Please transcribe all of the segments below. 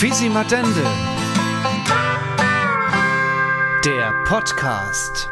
Fisimatende, der Podcast.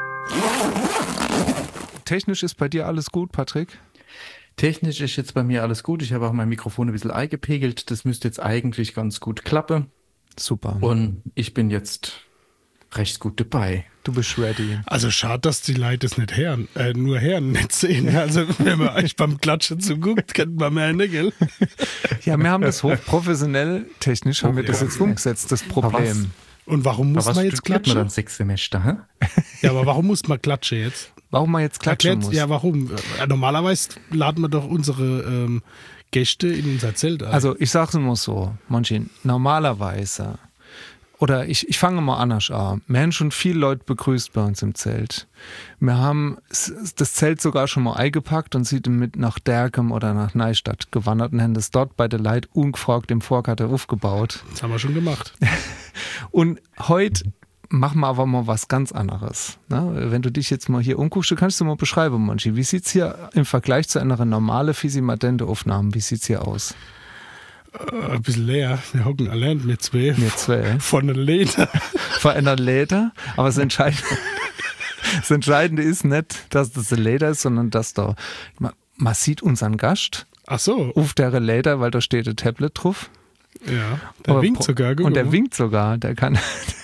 Technisch ist bei dir alles gut, Patrick? Technisch ist jetzt bei mir alles gut. Ich habe auch mein Mikrofon ein bisschen eingepegelt. Das müsste jetzt eigentlich ganz gut klappen. Super. Und ich bin jetzt recht gut dabei. Du bist ready. Also schade, dass die Leute es nicht nur hören, nicht sehen. Also wenn man euch beim Klatschen zuguckt, kennt man mehr nicht, gell? Ja, wir haben das hochprofessionell, technisch haben wir das jetzt umgesetzt, das Problem. Und warum muss man jetzt klatschen? Man dann 6 Semester, hä? Ja, aber warum muss man klatschen jetzt? Warum man jetzt klatschen Erklärt, muss? Ja, warum? Normalerweise laden wir doch unsere Gäste in unser Zelt ein. Also ich sag's immer so, Monchi, normalerweise, oder ich fange mal anders an. Wir haben schon viele Leute begrüßt bei uns im Zelt. Wir haben das Zelt sogar schon mal eingepackt und sind mit nach Derkem oder nach Neustadt gewandert und haben das dort bei der Leute ungefragt im Vorgarten aufgebaut. Das haben wir schon gemacht. Und heute machen wir aber mal was ganz anderes. Ne? Wenn du dich jetzt mal hier umguckst, du kannst du mal beschreiben, Monchi, wie sieht's hier im Vergleich zu einer normalen Fisimatende-Aufnahme, wie sieht's hier aus? Ein bisschen leer. Wir hocken allein mit zwei. Mit zwei. Von der Leder. Von einer Leder. Aber das Entscheidende ist nicht, dass das ein Leder ist, sondern dass da, man sieht unseren Gast. Ach so. Auf der Leder, weil da steht ein Tablet drauf. Ja, der winkt sogar. Und der winkt sogar. Der kann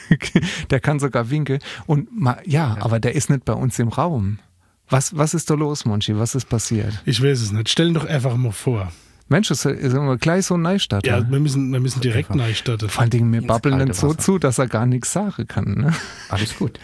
sogar winken. Und aber der ist nicht bei uns im Raum. Was ist da los, Monchi? Was ist passiert? Ich weiß es nicht. Stell ihn doch einfach mal vor. Mensch, das ist immer gleich so ein Neustadt. Ja, wir müssen direkt Neustadt. Vor allen Dingen, wir babbeln nicht so zu, dass er gar nichts sagen kann. Ne? Alles gut.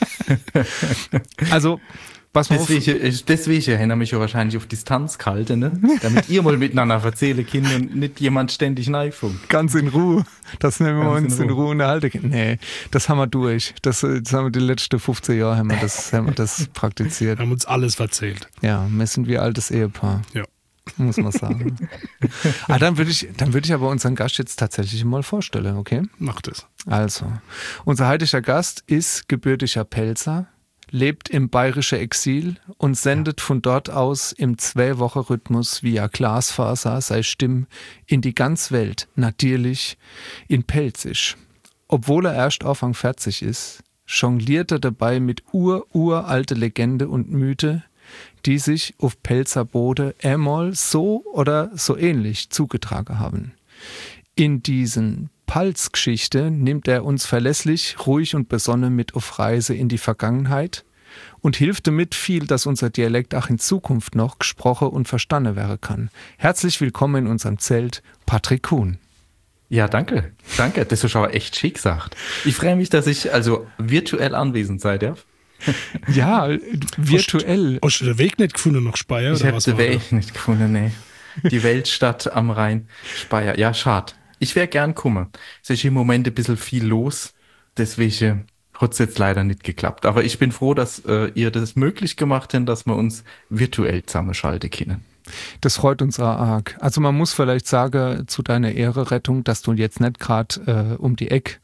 Also, was man deswegen haben wir mich ja wahrscheinlich auf Distanz gehalten, ne? Damit ihr mal miteinander erzählen könnt und nicht jemand ständig neifunkt. Ganz in Ruhe. Das nehmen wir uns in Ruhe unterhalten. Nee, das haben wir durch. Das haben wir die letzten 15 Jahre haben wir das praktiziert. Wir haben uns alles erzählt. Ja, wir sind wie altes Ehepaar. Ja. Muss man sagen. Dann würde ich aber unseren Gast jetzt tatsächlich mal vorstellen, okay? Macht es. Also, unser heutiger Gast ist gebürtiger Pelzer, lebt im bayerischen Exil und sendet von dort aus im 2-Wochen-Rhythmus via Glasfaser seine Stimme in die ganze Welt, natürlich in Pelzisch. Obwohl er erst Anfang 40 ist, jongliert er dabei mit uralte Legende und Mythe, die sich auf Pelzer Bode einmal so oder so ähnlich zugetragen haben. In diesen Palz-Geschichte nimmt er uns verlässlich, ruhig und besonnen mit auf Reise in die Vergangenheit und hilft damit viel, dass unser Dialekt auch in Zukunft noch gesprochen und verstanden werden kann. Herzlich willkommen in unserem Zelt, Patrick Kuhn. Ja, danke. Danke, das ist aber echt schick gesagt. Ich freue mich, dass ich also virtuell anwesend sein darf. Ja, virtuell. Hast du den Weg nicht gefunden nach Speyer? Ich habe den Weg nicht gefunden, nee. Die Weltstadt am Rhein, Speyer. Ja, schade. Ich wäre gern gekommen. Es ist im Moment ein bisschen viel los, deswegen hat es jetzt leider nicht geklappt. Aber ich bin froh, dass ihr das möglich gemacht habt, dass wir uns virtuell zusammenschalten können. Das freut uns auch arg. Also man muss vielleicht sagen, zu deiner Ehrenrettung, dass du jetzt nicht gerade um die Ecke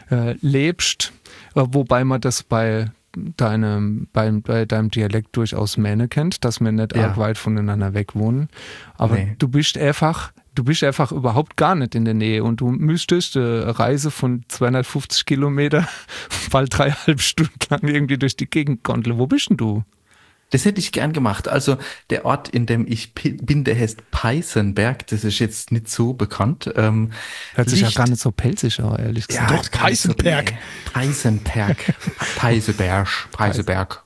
lebst, wobei man das bei deinem Dialekt durchaus Mähne kennt, dass wir nicht arg weit voneinander weg wohnen. Aber du bist einfach überhaupt gar nicht in der Nähe und du müsstest eine Reise von 250 Kilometer bald 3,5 Stunden lang irgendwie durch die Gegend gondeln. Wo bist denn du? Das hätte ich gern gemacht. Also der Ort, in dem ich bin, der heißt Peißenberg. Das ist jetzt nicht so bekannt. Hört sich ja gar nicht so pelzig an, ehrlich gesagt. Ja, doch, Peißenberg. Peißenberg.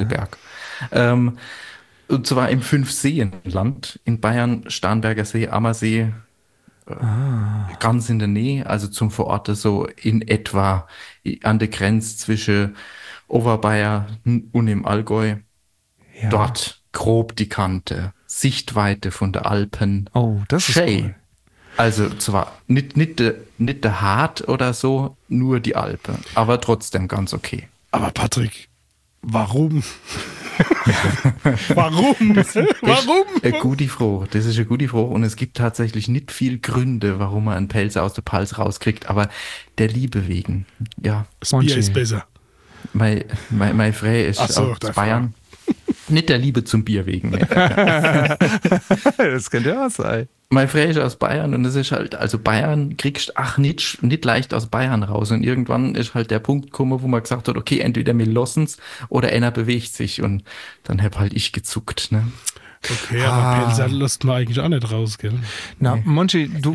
Und zwar im Fünfseenland in Bayern, Starnberger See, Ammersee, ganz in der Nähe, also zum Verorten so in etwa an der Grenze zwischen Oberbayern und im Allgäu. Ja. Dort grob die Kante, Sichtweite von der Alpen. Oh, das ist cool. Also zwar nicht der Hart oder so, nur die Alpen, aber trotzdem ganz okay. Aber Patrick, warum? Warum? Das ist eine gute Frage. Das ist eine gute Frage und es gibt tatsächlich nicht viel Gründe, warum man einen Pelz aus der Palz rauskriegt, aber der Liebe wegen. Ja. Das Bier ist besser. Meine Frau ist aus Bayern. Nicht der Liebe zum Bier wegen. Das könnte ja auch sein. Mein Frau ist aus Bayern und das ist halt, also Bayern kriegst nicht leicht aus Bayern raus. Und irgendwann ist halt der Punkt gekommen, wo man gesagt hat, okay, entweder wir lossen's oder einer bewegt sich. Und dann hab halt ich gezuckt, ne? Okay, aber Pelzer lässt man eigentlich auch nicht raus, gell? Na, Monchi, du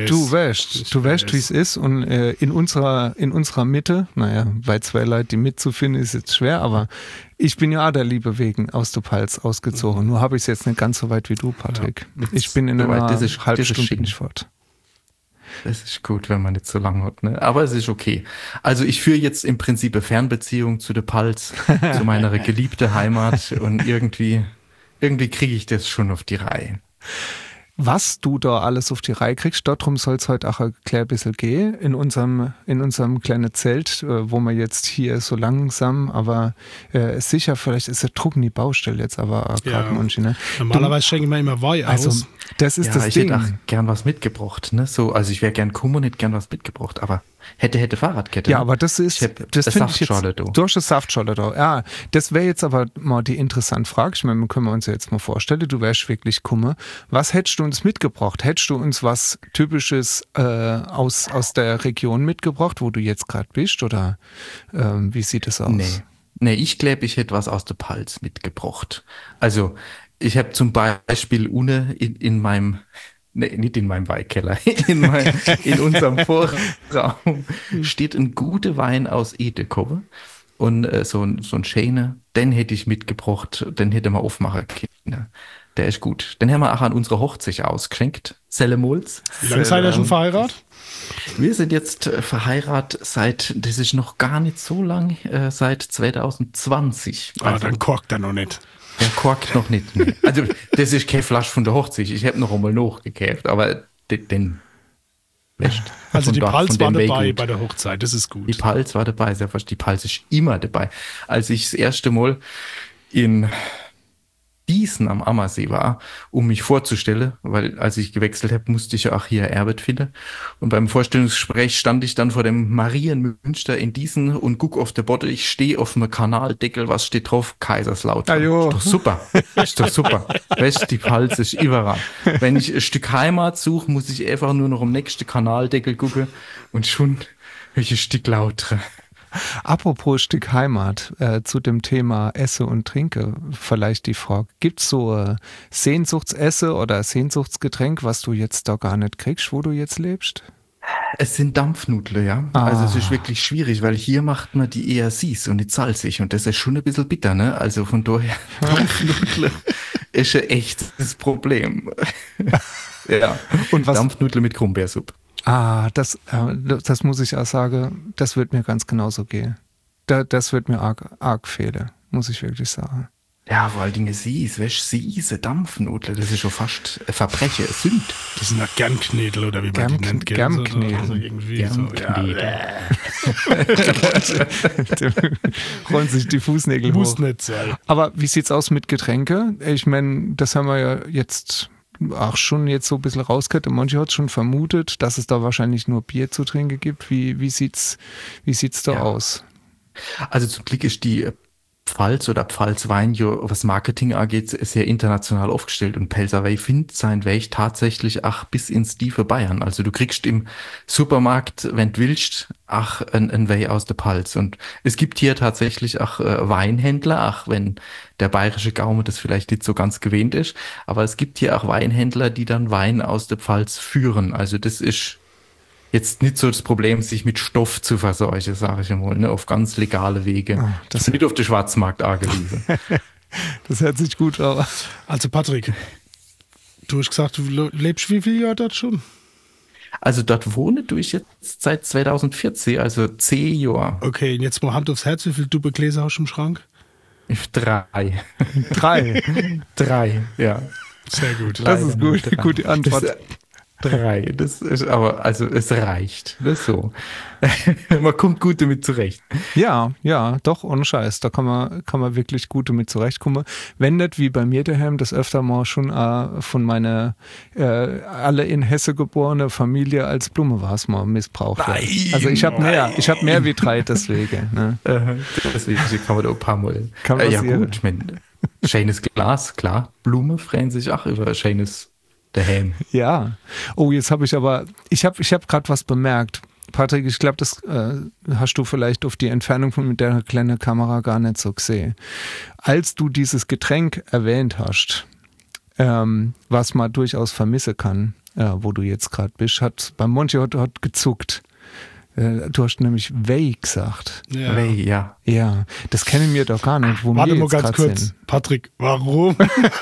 Ich weißt, wie es ist. Und in unserer Mitte, naja, bei zwei Leuten, die mitzufinden, ist jetzt schwer, aber ich bin ja auch der Liebe wegen aus der Pfalz ausgezogen. Nur habe ich es jetzt nicht ganz so weit wie du, Patrick. Ich bin in einer halben Stunde bin ich fort. Das ist gut, wenn man nicht so lang hat, ne? Aber es ist okay. Also ich führe jetzt im Prinzip eine Fernbeziehung zu der Pfalz, zu meiner geliebten Heimat und irgendwie kriege ich das schon auf die Reihe. Was du da alles auf die Reihe kriegst, darum soll es heute auch ein klein bisschen gehen, in unserem kleinen Zelt, wo wir jetzt hier so langsam, aber sicher, vielleicht ist der Druck in die Baustelle jetzt, aber gerade Monchi, ne? Normalerweise schenken wir immer Wein aus. Also, das ist das ich Ding. hätte auch gern was mitgebracht, ne? So, also ich wäre gern gekommen und hätte gern was mitgebracht, aber hätte Fahrradkette. Ja, ne? aber das finde ich jetzt, Saftschorle da. du hast eine Saftschorle da. Ja, das wäre jetzt aber mal die interessante Frage. Ich meine, können wir uns ja jetzt mal vorstellen, du wärst wirklich Kummer. Was hättest du uns mitgebracht? Hättest du uns was Typisches aus der Region mitgebracht, wo du jetzt gerade bist? Oder wie sieht es aus? Nee, ich glaube, ich hätte was aus der Pfalz mitgebracht. Also, ich habe zum Beispiel in meinem, nee, nicht in meinem Weinkeller, in unserem Vorraum steht ein guter Wein aus Edekobe. Und so ein schöner, den hätte ich mitgebracht, den hätte man aufmachen können. Der ist gut. Den haben wir auch an unserer Hochzeit ausgeschenkt. Sellemols. Wie lange seid ihr schon verheiratet? Wir sind jetzt verheiratet das ist noch gar nicht so lang, seit 2020. Also, dann korkt er noch nicht. Der korkt noch nicht. Ne. Also, das ist keine Flasche von der Hochzeit. Ich habe noch einmal nachgekauft, aber den wäscht. Also, die Pfalz war dabei bei der Hochzeit, das ist gut. Die Pfalz war dabei, sehr fast. Die Pfalz ist immer dabei. Als ich das erste Mal in Gießen am Ammersee war, um mich vorzustellen, weil als ich gewechselt habe, musste ich ja auch hier Arbeit finden. Und beim Vorstellungsgespräch stand ich dann vor dem Marienmünster in Gießen und guck auf der Botte. Ich stehe auf einem Kanaldeckel, was steht drauf? Kaiserslautern. Ist doch super. Ist doch super. Weißt, die Pfalz ist überall. Wenn ich ein Stück Heimat suche, muss ich einfach nur noch am nächsten Kanaldeckel gucken und schon welches Stück lauter. Apropos Stück Heimat, zu dem Thema Esse und Trinke, vielleicht die Frage, gibt es so Sehnsuchtsesse oder Sehnsuchtsgetränk, was du jetzt da gar nicht kriegst, wo du jetzt lebst? Es sind Dampfnudeln, ja. Also es ist wirklich schwierig, weil hier macht man die eher süß und nicht salzig und das ist schon ein bisschen bitter, ne? Also von daher, Dampfnudeln ist ein echtes Problem. Ja, und Dampfnudeln mit Krummbeersuppe. Das muss ich auch sagen, das wird mir ganz genauso gehen. Das wird mir arg fehlen, muss ich wirklich sagen. Ja, vor allen Dingen süße Dampfnudeln, das ist schon fast ein Verbrechen, ein Sünd. Das sind auch Germknädel oder wie man die nennt. Germknädel. Also irgendwie Germknädel. Rollen sich die Fußnägel muss hoch. Nicht sein. Aber wie sieht's aus mit Getränke? Ich meine, das haben wir ja jetzt auch schon jetzt so ein bisschen rausgehört. Monchi hat schon vermutet, dass es da wahrscheinlich nur Bier zu trinken gibt. Wie sieht's da aus? Also zum Glück ist die Pfalz oder Pfalzwein, was Marketing angeht, sehr international aufgestellt und Pelzer Wein findet sein Weg tatsächlich auch bis ins tiefe Bayern. Also du kriegst im Supermarkt, wenn du willst, auch ein Wein aus der Pfalz. Und es gibt hier tatsächlich auch Weinhändler, auch wenn der bayerische Gaume das vielleicht nicht so ganz gewöhnt ist, aber es gibt hier auch Weinhändler, die dann Wein aus der Pfalz führen. Also das ist jetzt nicht so das Problem, sich mit Stoff zu versorgen, sage ich mal, ne, auf ganz legale Wege. Das ist nicht auf den Schwarzmarkt angewiesen. Das hört sich gut an. Also Patrick, du hast gesagt, du lebst wie viele Jahre dort schon? Also dort wohne ich jetzt seit 2014, also 10 Jahre. Okay, und jetzt mal Hand aufs Herz, wie viele Doppelgläser hast du im Schrank? 3. 3, ja. Sehr gut. Das ist gut, gute Antwort. 3, das ist aber, also es reicht. Das ist so. Man kommt gut damit zurecht. Ja, doch, ohne Scheiß. Da kann man wirklich gut damit zurechtkommen. Wenn nicht wie bei mir daheim, das öfter mal schon von meiner alle in Hesse geborene Familie als Blumenvase mal missbraucht wird. Also ich habe mehr wie 3 deswegen. Ne? Deswegen kann man da ein paar Mal. Ja gut, ich meine, schönes Glas, klar. Blumen freuen sich auch über schönes daheim. Ja. Oh, jetzt habe ich aber, ich hab gerade was bemerkt. Patrick, ich glaube, das hast du vielleicht auf die Entfernung von mit der kleinen Kamera gar nicht so gesehen. Als du dieses Getränk erwähnt hast, was man durchaus vermissen kann, wo du jetzt gerade bist, hat beim Monty hat gezuckt. Du hast nämlich Whey gesagt. Ja. Whey, ja. Ja, das kennen wir doch gar nicht, wo Warte wir mal jetzt ganz gerade kurz. sind. Patrick, warum?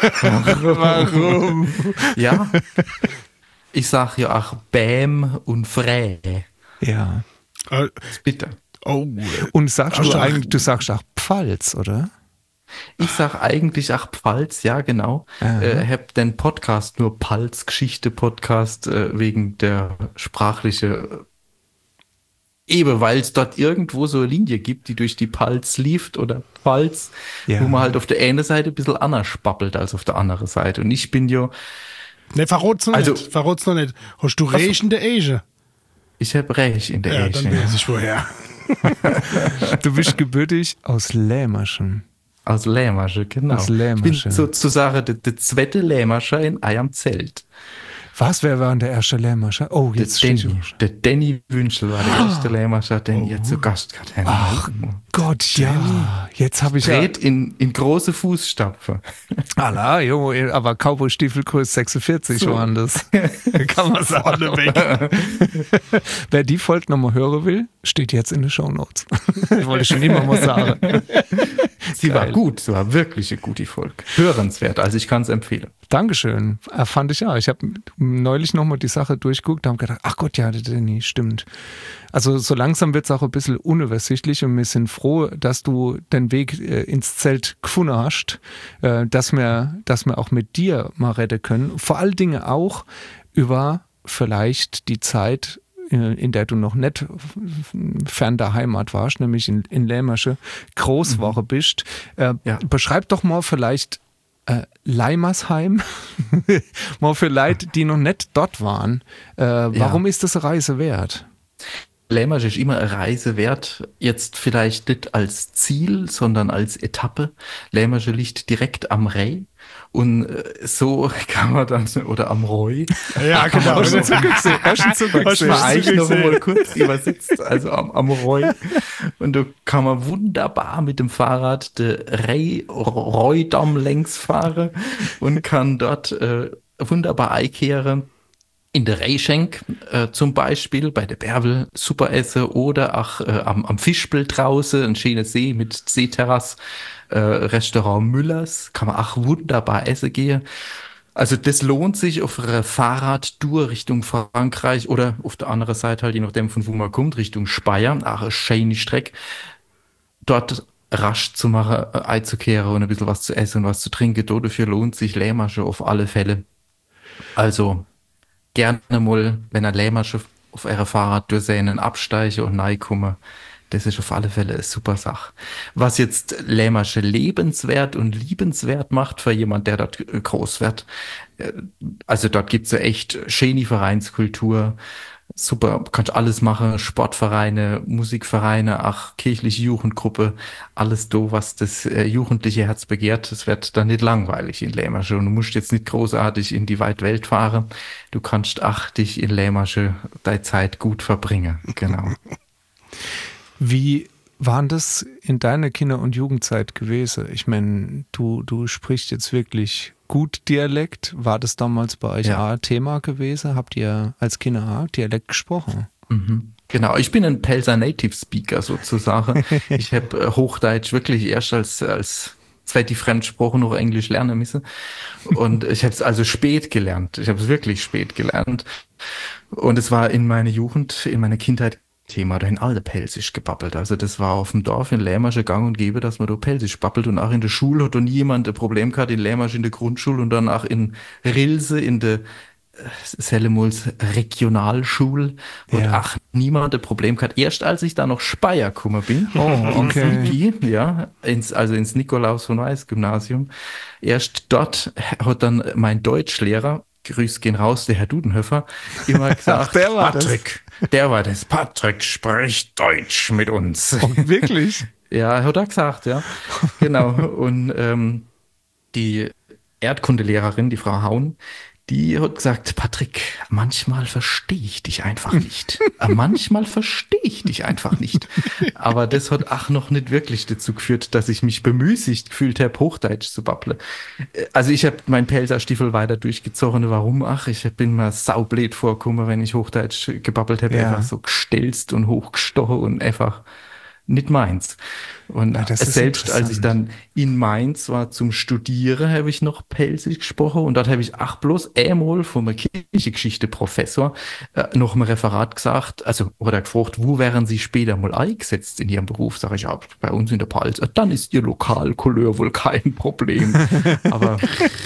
Warum? Ja. Ich sag ja auch Bäm und Frä. Ja. Äh, Das ist bitter. oh. Und sagst du Hast du- eigentlich, du sagst auch Pfalz, oder? Ich sag eigentlich auch Pfalz, ja genau. Aha. Hab den Podcast nur Pfalz Geschichte Podcast wegen der sprachliche eben, weil es dort irgendwo so eine Linie gibt, die durch die Pfalz lief oder Pfalz, Ja. wo man halt auf der einen Seite ein bisschen anders spappelt als auf der anderen Seite. Und ich bin ja, Ne, verrot's noch Also- nicht. Verrot's noch nicht. Hast du Reich in der Ege? ich hab recht in der Ja, Eche. dann weiß ich woher. Du bist gebürtig aus Lämerschen. Aus Lähmasche, genau. Aus Lähmasche. Ich bin sozusagen der zweite Lähmascher in eurem Zelt. Was, wer war denn der erste Lämerscher? Oh, jetzt steht Der Danny Wünschel war der erste Lähmascher, den ihr zu Gast gehabt habt. Ach Gott, ja. Jetzt habe ich Dreht in große Fußstapfen. ja. Jo, aber Cowboy-Stiefel Größe 46 waren das. Kann man sagen. Vorne weg. Wer die Folge nochmal hören will, steht jetzt in den Shownotes. Wollte ich schon immer mal sagen. Sie war Geil. gut, sie war wirklich eine gute Folge. Hörenswert, also ich kann es empfehlen. Dankeschön. Fand ich ja. Ich habe neulich nochmal die Sache durchgeguckt und habe gedacht, ach Gott, ja, der Danny, stimmt. Also so langsam wird es auch ein bisschen unübersichtlich und wir sind froh, dass du den Weg ins Zelt gefunden hast, dass wir auch mit dir mal reden können. Vor allen Dingen auch über vielleicht die Zeit, in der du noch nicht fern der Heimat warst, nämlich in Lämmersche, Großwoche bist. Ja. Beschreib doch mal vielleicht Leimersheim, mal für Leute, die noch nicht dort waren. Warum ist das eine Reise wert? Lämmersch ist immer eine Reise wert, jetzt vielleicht nicht als Ziel, sondern als Etappe. Lämmersch liegt direkt am Rey und so kann man dann, oder am Roy, Ja, genau. Hast du zugesehen? Hast du zugesehen? war ich noch mal kurz übersetzt, also am Roy. Und da kann man wunderbar mit dem Fahrrad der Roydamm längs fahren und kann dort wunderbar einkehren. In der Reischenk zum Beispiel, bei der Bärbel, super essen oder auch am Fischbild draußen, ein schöner See mit Seeterrasse, Restaurant Müllers, kann man auch wunderbar essen gehen. Also das lohnt sich auf einer Fahrradtour Richtung Frankreich oder auf der anderen Seite halt, je nachdem von wo man kommt, Richtung Speyer, auch eine schöne Strecke, dort rasch zu machen, einzukehren und ein bisschen was zu essen und was zu trinken. Dafür lohnt sich Lähmasche auf alle Fälle. Also gerne mal, wenn ein Lähmasche auf eurer Fahrrad durchsehen, absteigen und reinkommen. Das ist auf alle Fälle eine super Sache. Was jetzt Lähmasche lebenswert und liebenswert macht für jemand, der dort groß wird. Also dort gibt's ja echt schöne Vereinskultur. Super, kannst alles machen. Sportvereine, Musikvereine, auch kirchliche Jugendgruppe. Alles do, was das jugendliche Herz begehrt. Es wird dann nicht langweilig in Lähmasche. Und du musst jetzt nicht großartig in die weite Welt fahren. Du kannst auch dich in Lähmasche deine Zeit gut verbringen. Genau. Wie waren das in deiner Kinder- und Jugendzeit gewesen? Ich meine, du sprichst jetzt wirklich gut Dialekt. War das damals bei euch Ja. auch Thema gewesen? Habt ihr als Kinder auch Dialekt gesprochen? Mhm. Genau, ich bin ein Pelzer Native Speaker sozusagen. Ich habe Hochdeutsch wirklich erst als zweite Fremdsprache noch Englisch lernen müssen. Und ich habe es also spät gelernt. Ich habe es wirklich spät gelernt. Und es war in meiner Jugend, in meiner Kindheit Thema, da in alle Pelsisch gebabbelt. Also das war auf dem Dorf in Lähmasche gang und gäbe, dass man da Pelsisch babbelt. Und auch in der Schule hat da nie jemand ein Problem gehabt, in Lähmasche in der Grundschule und dann auch in Rilse in der Sellemuls Regionalschule hat Ja. auch niemand ein Problem gehabt. Erst als ich da noch Speyer gekommen bin, okay. ins Niki, ja, ins Nikolaus von Weiß Gymnasium, erst dort hat dann mein Deutschlehrer, Grüß gehen raus, der Herr Dudenhöfer, immer gesagt, Ach, der war das. Patrick spricht Deutsch mit uns. Oh, wirklich? Ja, hat er gesagt, ja. Genau. Und die Erdkundelehrerin, die Frau Haun, Die hat gesagt, Patrick, manchmal verstehe ich dich einfach nicht. Manchmal verstehe ich dich einfach nicht. Aber das hat auch noch nicht wirklich dazu geführt, dass ich mich bemüßigt gefühlt habe, Hochdeutsch zu babbeln. Also ich habe meinen Pelzerstiefel weiter durchgezogen. Warum? Ich bin mir saublöd vorgekommen, wenn ich Hochdeutsch gebabbelt habe. Ja. Einfach so gestelzt und hochgestochen und einfach nicht meins. Und Ja, das ist selbst als ich interessant. dann in Mainz war zum Studieren, habe ich noch Pelzig gesprochen und dort habe ich bloß einmal von einem Kirchengeschichte-Professor noch ein Referat gesagt, also hat er gefragt, wo wären Sie später mal eingesetzt in Ihrem Beruf? Sag ich, ja, bei uns in der Palz. Dann ist Ihr Lokalcouleur wohl kein Problem. Aber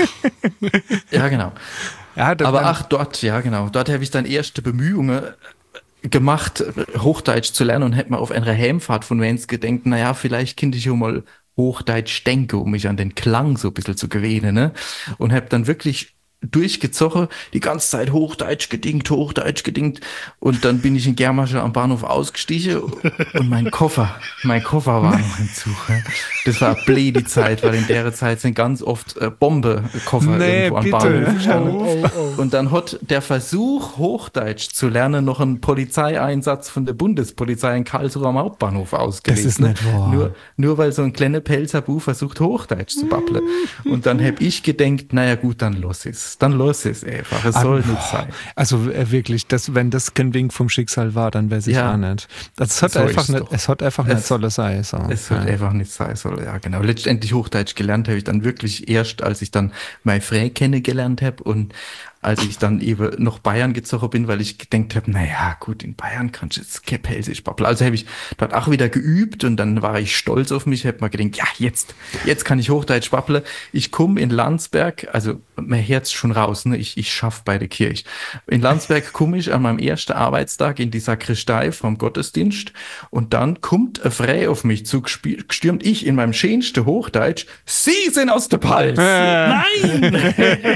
ja, genau. Ja, Aber dort, ja genau, dort habe ich dann erste Bemühungen gemacht, Hochdeutsch zu lernen und hätte mir auf einer Heimfahrt von Wenz gedenkt, naja, vielleicht könnte ich ja mal Hochdeutsch denken, um mich an den Klang so ein bisschen zu gewöhnen, ne? Und habe dann wirklich durchgezogen, die ganze Zeit Hochdeutsch gedingt und dann bin ich in Germasche am Bahnhof ausgestiegen und mein Koffer war noch im Zug. Ne? Das war eine blöde Zeit, weil in der Zeit sind ganz oft Bombe-Koffer irgendwo am Bahnhof gestanden. Und dann hat der Versuch, Hochdeutsch zu lernen, noch einen Polizeieinsatz von der Bundespolizei in Karlsruhe am Hauptbahnhof ausgelegt. Das ist nicht wahr. Nur weil so ein kleiner Pelzerbu versucht, Hochdeutsch zu babbeln. Und dann hab ich gedenkt, naja gut, dann los es. Dann los es einfach. Es soll nicht sein. Also wirklich, wenn das kein Wink vom Schicksal war, dann wäre es Ja. auch nicht. Es hat So einfach ist nicht, doch. es hat einfach nicht sollen sein. So. Es wird einfach nicht sein soll, ja genau. Letztendlich Hochdeutsch gelernt habe ich dann wirklich erst, als ich dann meine Frau kennengelernt habe und als ich dann eben nach Bayern gezogen bin, weil ich gedacht habe, naja gut, in Bayern kannst du jetzt kein Pelzisch babbeln. Also habe ich dort auch wieder geübt und dann war ich stolz auf mich, habe mir gedacht, ja jetzt kann ich Hochdeutsch babbeln. Ich komme in Landsberg, also mein Herz schon raus, ne? Ich schaff bei der Kirche. In Landsberg komme ich an meinem ersten Arbeitstag in die Sakristei vom Gottesdienst und dann kommt eine Frau auf mich zugestürmt, ich in meinem schönsten Hochdeutsch, Sie sind aus der Palz! Nein!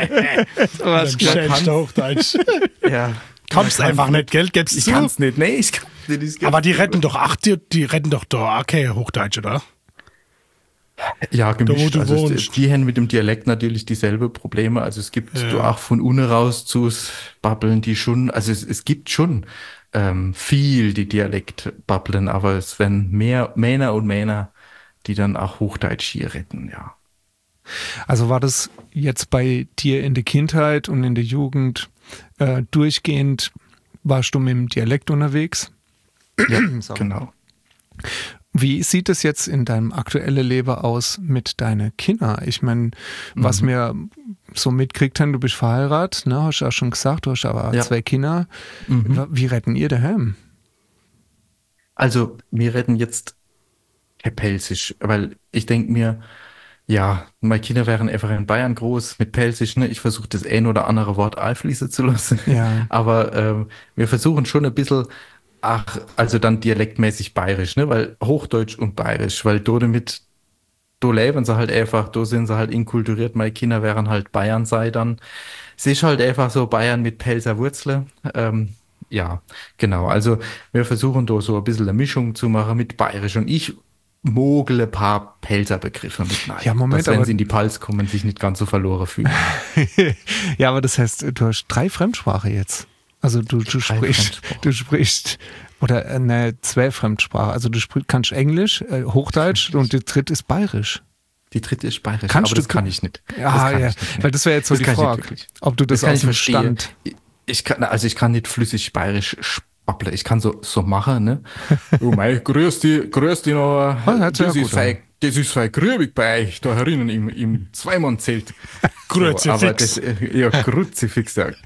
Was Schönste Hochdeutsch. Ja. Kommst einfach nicht, gell? Gibst Ich du? kann's nicht, nee, ich kann nicht. Aber die retten doch, die retten doch da okay Hochdeutsch, oder? Ja, gemischt. Da, wo du also wohnst. die haben mit dem Dialekt natürlich dieselbe Probleme. Also es gibt da auch von unten raus zu babbeln, die schon, also es gibt schon viel, die Dialekt babbeln, aber es werden mehr Männer und Männer, die dann auch Hochdeutsch hier retten, ja. Also war das jetzt bei dir in der Kindheit und in der Jugend durchgehend, warst du mit dem Dialekt unterwegs? Ja, So. genau. Wie sieht es jetzt in deinem aktuellen Leben aus mit deinen Kindern? Ich meine, was mir so mitkriegt haben, du bist verheiratet, ne? Hast du auch schon gesagt, du hast aber Ja. 2 Kinder. Wie retten ihr daheim? Also, wir retten jetzt kein Pelzisch, weil ich denke mir, ja, meine Kinder wären einfach in Bayern groß mit Pelzisch, ne? Ich versuche das ein oder andere Wort einfließen zu lassen. Ja. Aber wir versuchen schon ein bisschen, also dann dialektmäßig bayerisch, ne? Weil Hochdeutsch und bayerisch, weil da leben sie halt einfach, da sind sie halt inkulturiert, meine Kinder wären halt Bayern sei dann. Es ist halt einfach so Bayern mit Pelzer Wurzeln. Ja, genau. Also wir versuchen da so ein bisschen eine Mischung zu machen mit bayerisch und ich mogle ein paar Pelzerbegriffe mit rein. Ja, Moment, dass, wenn aber- sie in die Palz kommen, sich nicht ganz so verloren fühlen. Ja, aber das heißt, du hast 3 Fremdsprachen jetzt. Also du sprichst, oder ne, 2 Fremdsprachen. Also du kannst Englisch, Hochdeutsch und die dritte ist Bayerisch. Die dritte ist bayerisch, Kannst aber du- das kann ich nicht. Das Ja, kann ja, ich nicht, ne. weil das wäre jetzt so Das die kann ich nicht Frage, wirklich. ob du das kann aus ich dem verstehen. Stand... Ich kann nicht flüssig bayerisch babbeln. Ich kann so machen, ne? Oh mei, grüß dich noch. hört sich ja gut an. Das ist fein grübig bei euch, da herinnen im Zweimannzelt. Kruzifix. Aber das, ja, Kruzifix, ja.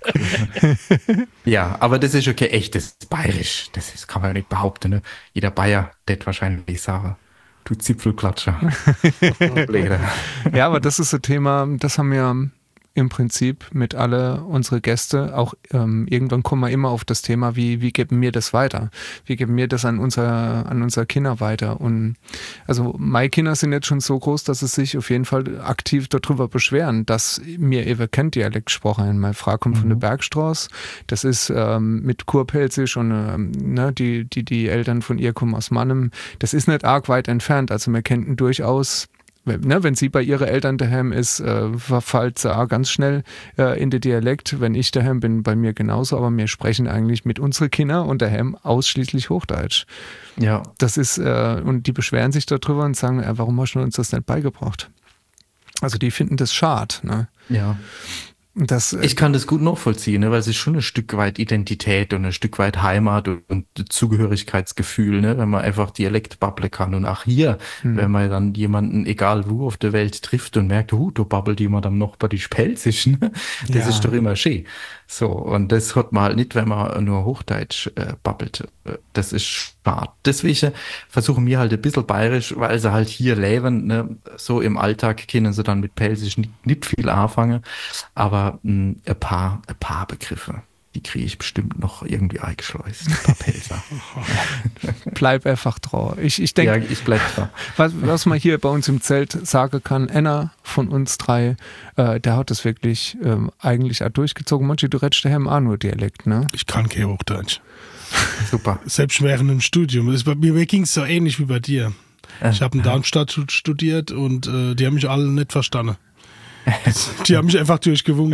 Ja, aber das ist okay, echtes Bayerisch. Das kann man ja nicht behaupten, ne? Jeder Bayer, der wahrscheinlich sagen, du Zipfelklatscher. Blöder. Ja, aber das ist ein Thema, das haben wir im Prinzip mit alle unsere Gäste auch irgendwann kommen wir immer auf das Thema, wie geben wir das weiter? Wie geben wir das an unser Kinder weiter? Und also meine Kinder sind jetzt schon so groß, dass sie sich auf jeden Fall aktiv darüber beschweren, dass mir eben kein Dialekt gesprochen haben. Meine Frau kommt von der Bergstraße, das ist mit Kurpelzisch und ne, die Eltern von ihr kommen aus Mannem. Das ist nicht arg weit entfernt, also wir könnten durchaus, wenn sie bei ihren Eltern daheim ist, verfällt sie auch ganz schnell in den Dialekt. Wenn ich daheim bin, bei mir genauso, aber wir sprechen eigentlich mit unseren Kindern und daheim ausschließlich Hochdeutsch. Ja. Das ist, und die beschweren sich darüber und sagen, warum hast du uns das nicht beigebracht? Also die finden das schade. Ne? Ja. Das, ich kann das gut nachvollziehen, ne, weil es ist schon ein Stück weit Identität und ein Stück weit Heimat und Zugehörigkeitsgefühl, ne, wenn man einfach Dialekt babbeln kann. Und auch hier, wenn man dann jemanden, egal wo auf der Welt trifft und merkt, da babbelt jemand am Nachbar die Pelzisch, ne? Das ist doch immer schön. So, und das hat man halt nicht, wenn man nur Hochdeutsch babbelt. Das ist schade. Deswegen versuchen wir halt ein bisschen bayerisch, weil sie halt hier leben, ne? So im Alltag können sie dann mit Pelzisch nicht viel anfangen, aber ein paar Begriffe, die kriege ich bestimmt noch irgendwie eingeschleust. Ein paar Pelzer. Bleib einfach dran. Ich denke, ja, ich bleib dran. Was man hier bei uns im Zelt sagen kann, einer von uns drei, der hat das wirklich eigentlich auch durchgezogen. Manche, du redest daheim auch nur Dialekt, ne? Ich kann kein Hochdeutsch. Super. Selbst während dem Studium. Mir ging es so ähnlich wie bei dir. Ich habe in Darmstadt studiert und die haben mich alle nicht verstanden. Die haben mich einfach durchgewunken.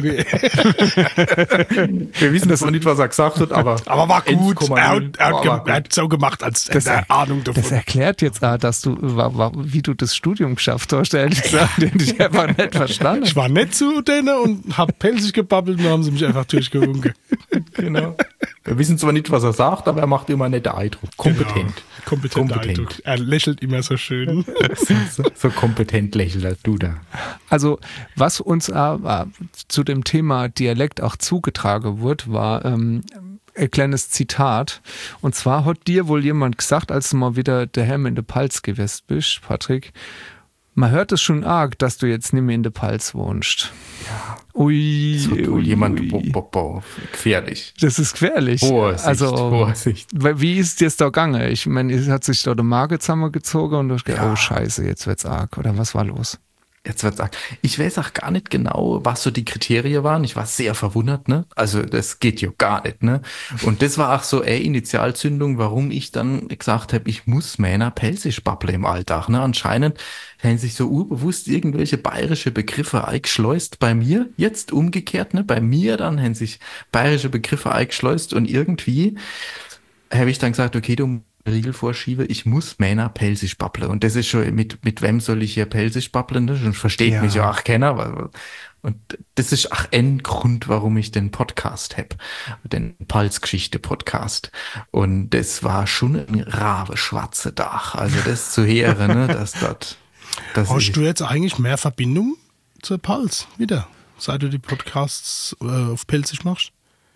Wir wissen das noch nicht, was er gesagt hat, aber war gut. Er hat so gemacht, als hätte er Ahnung davon. Das erklärt jetzt auch, dass du, wie du das Studium geschafft hast, ehrlich gesagt, den ich einfach nicht verstanden. Ich war nett zu denen und habe pelzig gebabbelt und haben sie mich einfach durchgewunken. Genau. Wir wissen zwar nicht, was er sagt, aber er macht immer einen netten Eindruck. Kompetent. Genau. Kompetenter Eindruck. Er lächelt immer so schön. So kompetent lächelt du da. Also, was uns zu dem Thema Dialekt auch zugetragen wird, war ein kleines Zitat. Und zwar hat dir wohl jemand gesagt, als du mal wieder daheim in der Palz gewesen bist, Patrick, man hört es schon arg, dass du jetzt nicht mehr in der Palz wohnst. Ja. Ui. So jemand, gefährlich. Das ist gefährlich. Vorsicht. Wie ist dir das da gegangen? Ich meine, es hat sich da der Magen zusammengezogen und du hast gedacht, oh Scheiße, jetzt wird's arg. Oder was war los? Jetzt wird's arg. Ich weiß auch gar nicht genau, was so die Kriterien waren. Ich war sehr verwundert, ne? Also das geht ja gar nicht, ne? Und das war auch so eine Initialzündung, warum ich dann gesagt habe, ich muss meiner Pelzisch babbeln im Alltag, ne? Anscheinend haben sich so urbewusst irgendwelche bayerische Begriffe eingeschleust bei mir. Jetzt umgekehrt, ne? Bei mir dann haben sich bayerische Begriffe eingeschleust und irgendwie habe ich dann gesagt, okay, du Riegel vorschiebe, ich muss meiner Pelzisch babbeln. Und das ist schon, mit wem soll ich hier Pelzisch babbeln? Das versteht mich ja auch keiner. Und das ist auch ein Grund, warum ich den Podcast habe. Den Palzgeschichte-Podcast. Und das war schon ein rabenschwarze Dach. Also das zu hören, ne, dass das hast du jetzt eigentlich mehr Verbindung zur Palz wieder, seit du die Podcasts auf Pelzisch machst?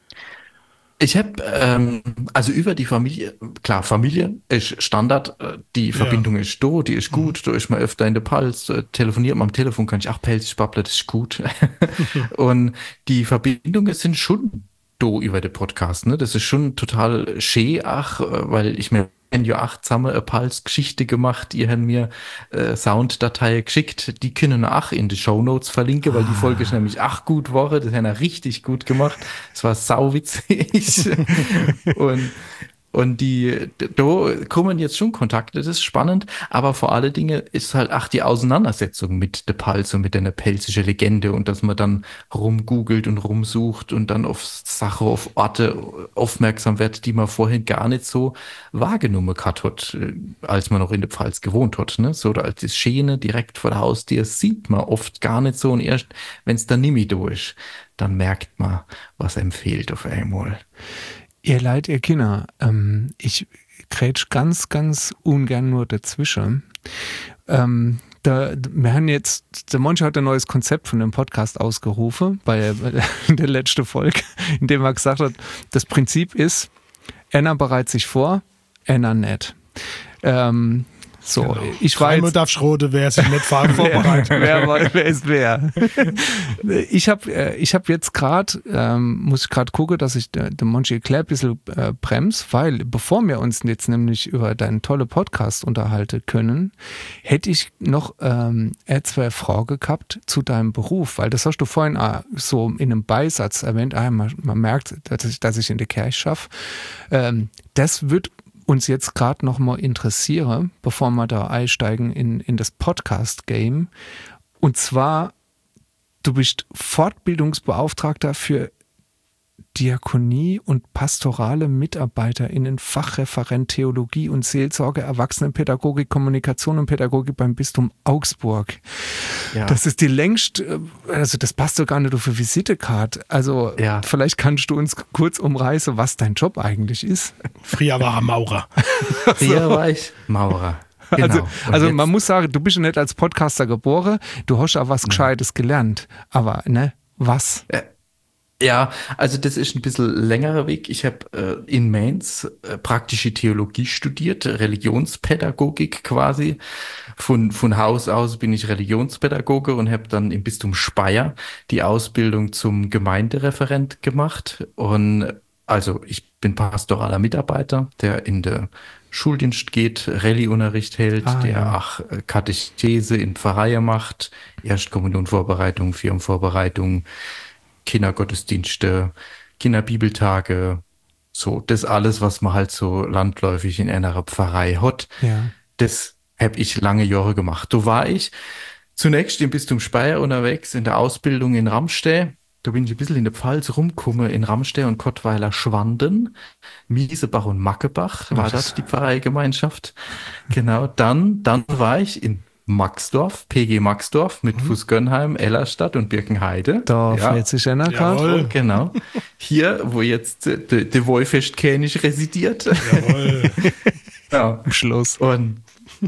Ich habe, also über die Familie, klar, Familie ist Standard, die Verbindung ist da, die ist gut, da ist man öfter in der Palz, telefoniert man am Telefon, kann ich auch Pelzisch babbeln, das ist gut. Und die Verbindungen sind schon da über den Podcast, ne? Das ist schon total schön, weil ich mir ja auch zusammen eine Pals-Geschichte gemacht. Ihr habt mir Sounddatei geschickt. Die können auch in die Shownotes verlinken, weil die Folge ist nämlich auch gut geworden. Das haben wir richtig gut gemacht. Es war sauwitzig. Und da kommen jetzt schon Kontakte, das ist spannend, aber vor allen Dingen ist halt auch die Auseinandersetzung mit der Palz und mit einer pelzischen Legende und dass man dann rumgoogelt und rumsucht und dann auf Sachen, auf Orte aufmerksam wird, die man vorhin gar nicht so wahrgenommen hat, als man noch in der Pfalz gewohnt hat, ne? So, da als das Schöne direkt vor der Haustür sieht man oft gar nicht so und erst, wenn es dann nicht mehr da ist, dann merkt man, was einem fehlt auf einmal. Ihr Leid, ihr Kinder, ich grätsch ganz, ganz ungern nur dazwischen. Wir haben jetzt, der Monchi hat ein neues Konzept von dem Podcast ausgerufen, bei der letzten Folge, in dem er gesagt hat, das Prinzip ist, einer bereitet sich vor, einer nicht. So, genau. Ich war jetzt, darf Schrode, wer sich nicht vorbereitet. wer ist wer? Ich hab jetzt gerade, muss ich gerade gucken, dass ich den Monchi Eclair ein bisschen bremse, weil bevor wir uns jetzt nämlich über deinen tollen Podcast unterhalten können, hätte ich noch zwei Fragen gehabt zu deinem Beruf, weil das hast du vorhin so in einem Beisatz erwähnt, man merkt, dass ich in der Kirche schaffe. Das wird uns jetzt gerade noch mal interessiere, bevor wir da einsteigen in das Podcast-Game. Und zwar, du bist Fortbildungsbeauftragter für Diakonie und pastorale MitarbeiterInnen, Fachreferent Theologie und Seelsorge, Erwachsenenpädagogik, Kommunikation und Pädagogik beim Bistum Augsburg. Ja. Das ist die längst, also das passt doch gar nicht auf eine Visitekarte. Also vielleicht kannst du uns kurz umreißen, was dein Job eigentlich ist. Früher war er Maurer. Früher war ich Maurer. Genau. Also man muss sagen, du bist ja nicht als Podcaster geboren, du hast auch was Gescheites gelernt. Aber ne, was? Ja, also das ist ein bisschen längerer Weg. Ich habe in Mainz praktische Theologie studiert, Religionspädagogik quasi. Von Haus aus bin ich Religionspädagoge und habe dann im Bistum Speyer die Ausbildung zum Gemeindereferent gemacht. Und also ich bin pastoraler Mitarbeiter, der in der Schuldienst geht, Rallye-Unterricht hält, der auch Katechese in Pfarreien macht, Erstkommunionvorbereitung, Firmenvorbereitung, Kindergottesdienste, Kinderbibeltage, so das alles, was man halt so landläufig in einer Pfarrei hat. Ja. Das habe ich lange Jahre gemacht. Da war ich zunächst im Bistum Speyer unterwegs in der Ausbildung in Ramstädt. Da bin ich ein bisschen in der Pfalz rumgekommen, in Ramstädt und Kottweiler Schwanden, Miesebach und Mackebach war das die Pfarreigemeinschaft. Genau, dann war ich in Maxdorf, PG Maxdorf mit Fußgönnheim, Ellerstadt und Birkenheide. Da fällt sich einer gerade. Genau. Hier, wo jetzt der Wohlfestkönig residiert. Jawohl. Ja. Schluss. Und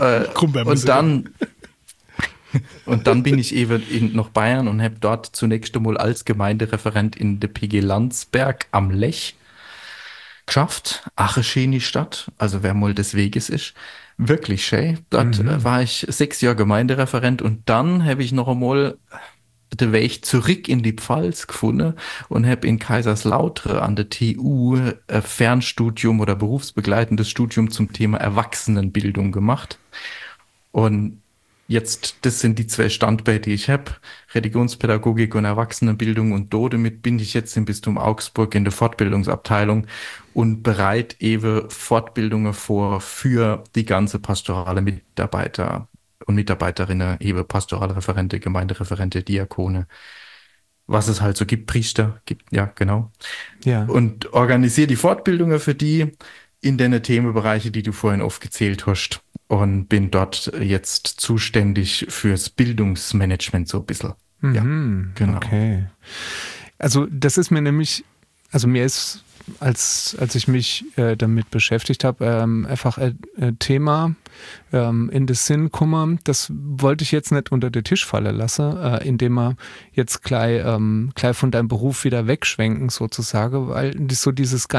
dann bin ich eben nach Bayern und habe dort zunächst einmal als Gemeindereferent in der PG Landsberg am Lech geschafft. Ache schöne Stadt, also wer mal des Weges ist. Wirklich schön. Dort war ich 6 Jahre Gemeindereferent und dann habe ich noch einmal den Weg zurück in die Pfalz gefunden und habe in Kaiserslautern an der TU ein Fernstudium oder berufsbegleitendes Studium zum Thema Erwachsenenbildung gemacht. Und jetzt, das sind die 2 Standbeine, die ich habe, Religionspädagogik und Erwachsenenbildung, und damit bin ich jetzt im Bistum Augsburg in der Fortbildungsabteilung und bereit eben Fortbildungen vor für die ganze pastorale Mitarbeiter und Mitarbeiterinnen, eben pastorale Referente, Gemeindereferente, Diakone, was es halt so gibt, Priester, ja, genau. Ja. Und organisiere die Fortbildungen für die in den Themenbereiche, die du vorhin aufgezählt hast. Und bin dort jetzt zuständig fürs Bildungsmanagement so ein bisschen. Ja, genau. Okay. Also das ist mir nämlich, also mir ist, als ich mich damit beschäftigt habe, einfach ein Thema in den Sinn gekommen. Das wollte ich jetzt nicht unter den Tisch fallen lassen, indem wir jetzt gleich von deinem Beruf wieder wegschwenken sozusagen, weil so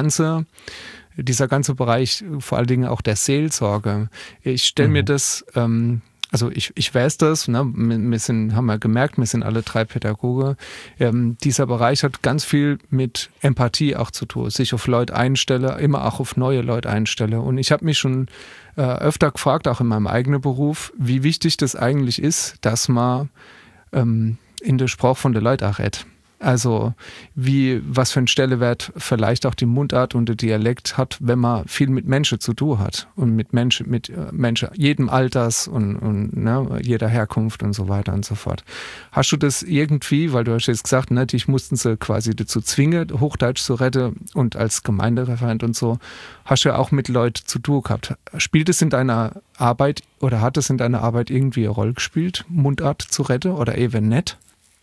dieser ganze Bereich, vor allen Dingen auch der Seelsorge. Ich stelle mir das, also ich weiß das, ne? Haben wir gemerkt, wir sind alle 3 Pädagoge. Dieser Bereich hat ganz viel mit Empathie auch zu tun, sich auf Leute einstelle, immer auch auf neue Leute einstelle. Und ich habe mich schon öfter gefragt, auch in meinem eigenen Beruf, wie wichtig das eigentlich ist, dass man in der Sprache von der Leute auch redet. Also was für einen Stellenwert vielleicht auch die Mundart und der Dialekt hat, wenn man viel mit Menschen zu tun hat und mit Menschen jedem Alters und ne, jeder Herkunft und so weiter und so fort. Hast du das irgendwie, weil du hast jetzt gesagt, ne, dich mussten sie quasi dazu zwingen, Hochdeutsch zu retten, und als Gemeindereferent und so, hast du ja auch mit Leuten zu tun gehabt. Spielt es in deiner Arbeit oder hat es in deiner Arbeit irgendwie eine Rolle gespielt, Mundart zu retten oder eben nicht?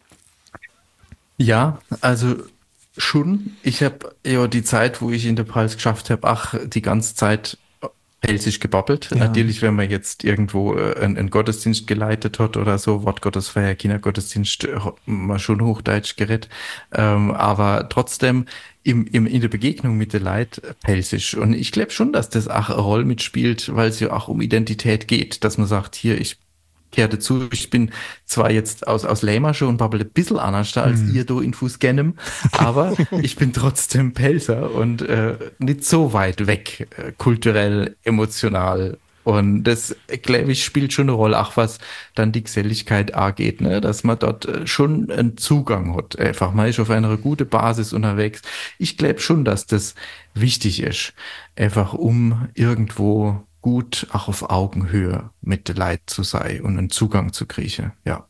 Ja, also schon. Ich habe ja die Zeit, wo ich in der Pfalz geschafft habe, die ganze Zeit Elsisch gebabbelt. Ja. Natürlich, wenn man jetzt irgendwo einen Gottesdienst geleitet hat oder so, Wortgottesfeier, Kindergottesdienst, hat man schon Hochdeutsch geredet. Aber trotzdem in der Begegnung mit den Leuten Pelsisch. Und ich glaube schon, dass das auch eine Rolle mitspielt, weil es ja auch um Identität geht, dass man sagt, hier, ich kehre dazu, ich bin zwar jetzt aus Lämersche und babbel ein bisschen anders als ihr da in Fußgennem, aber ich bin trotzdem Pelzer und nicht so weit weg, kulturell, emotional Und das, glaube ich, spielt schon eine Rolle, auch was dann die Geselligkeit angeht, ne? Dass man dort schon einen Zugang hat. Einfach, man ist auf einer guten Basis unterwegs. Ich glaube schon, dass das wichtig ist. Einfach, um irgendwo gut auch auf Augenhöhe mit den Leuten zu sein und einen Zugang zu kriegen. Ja.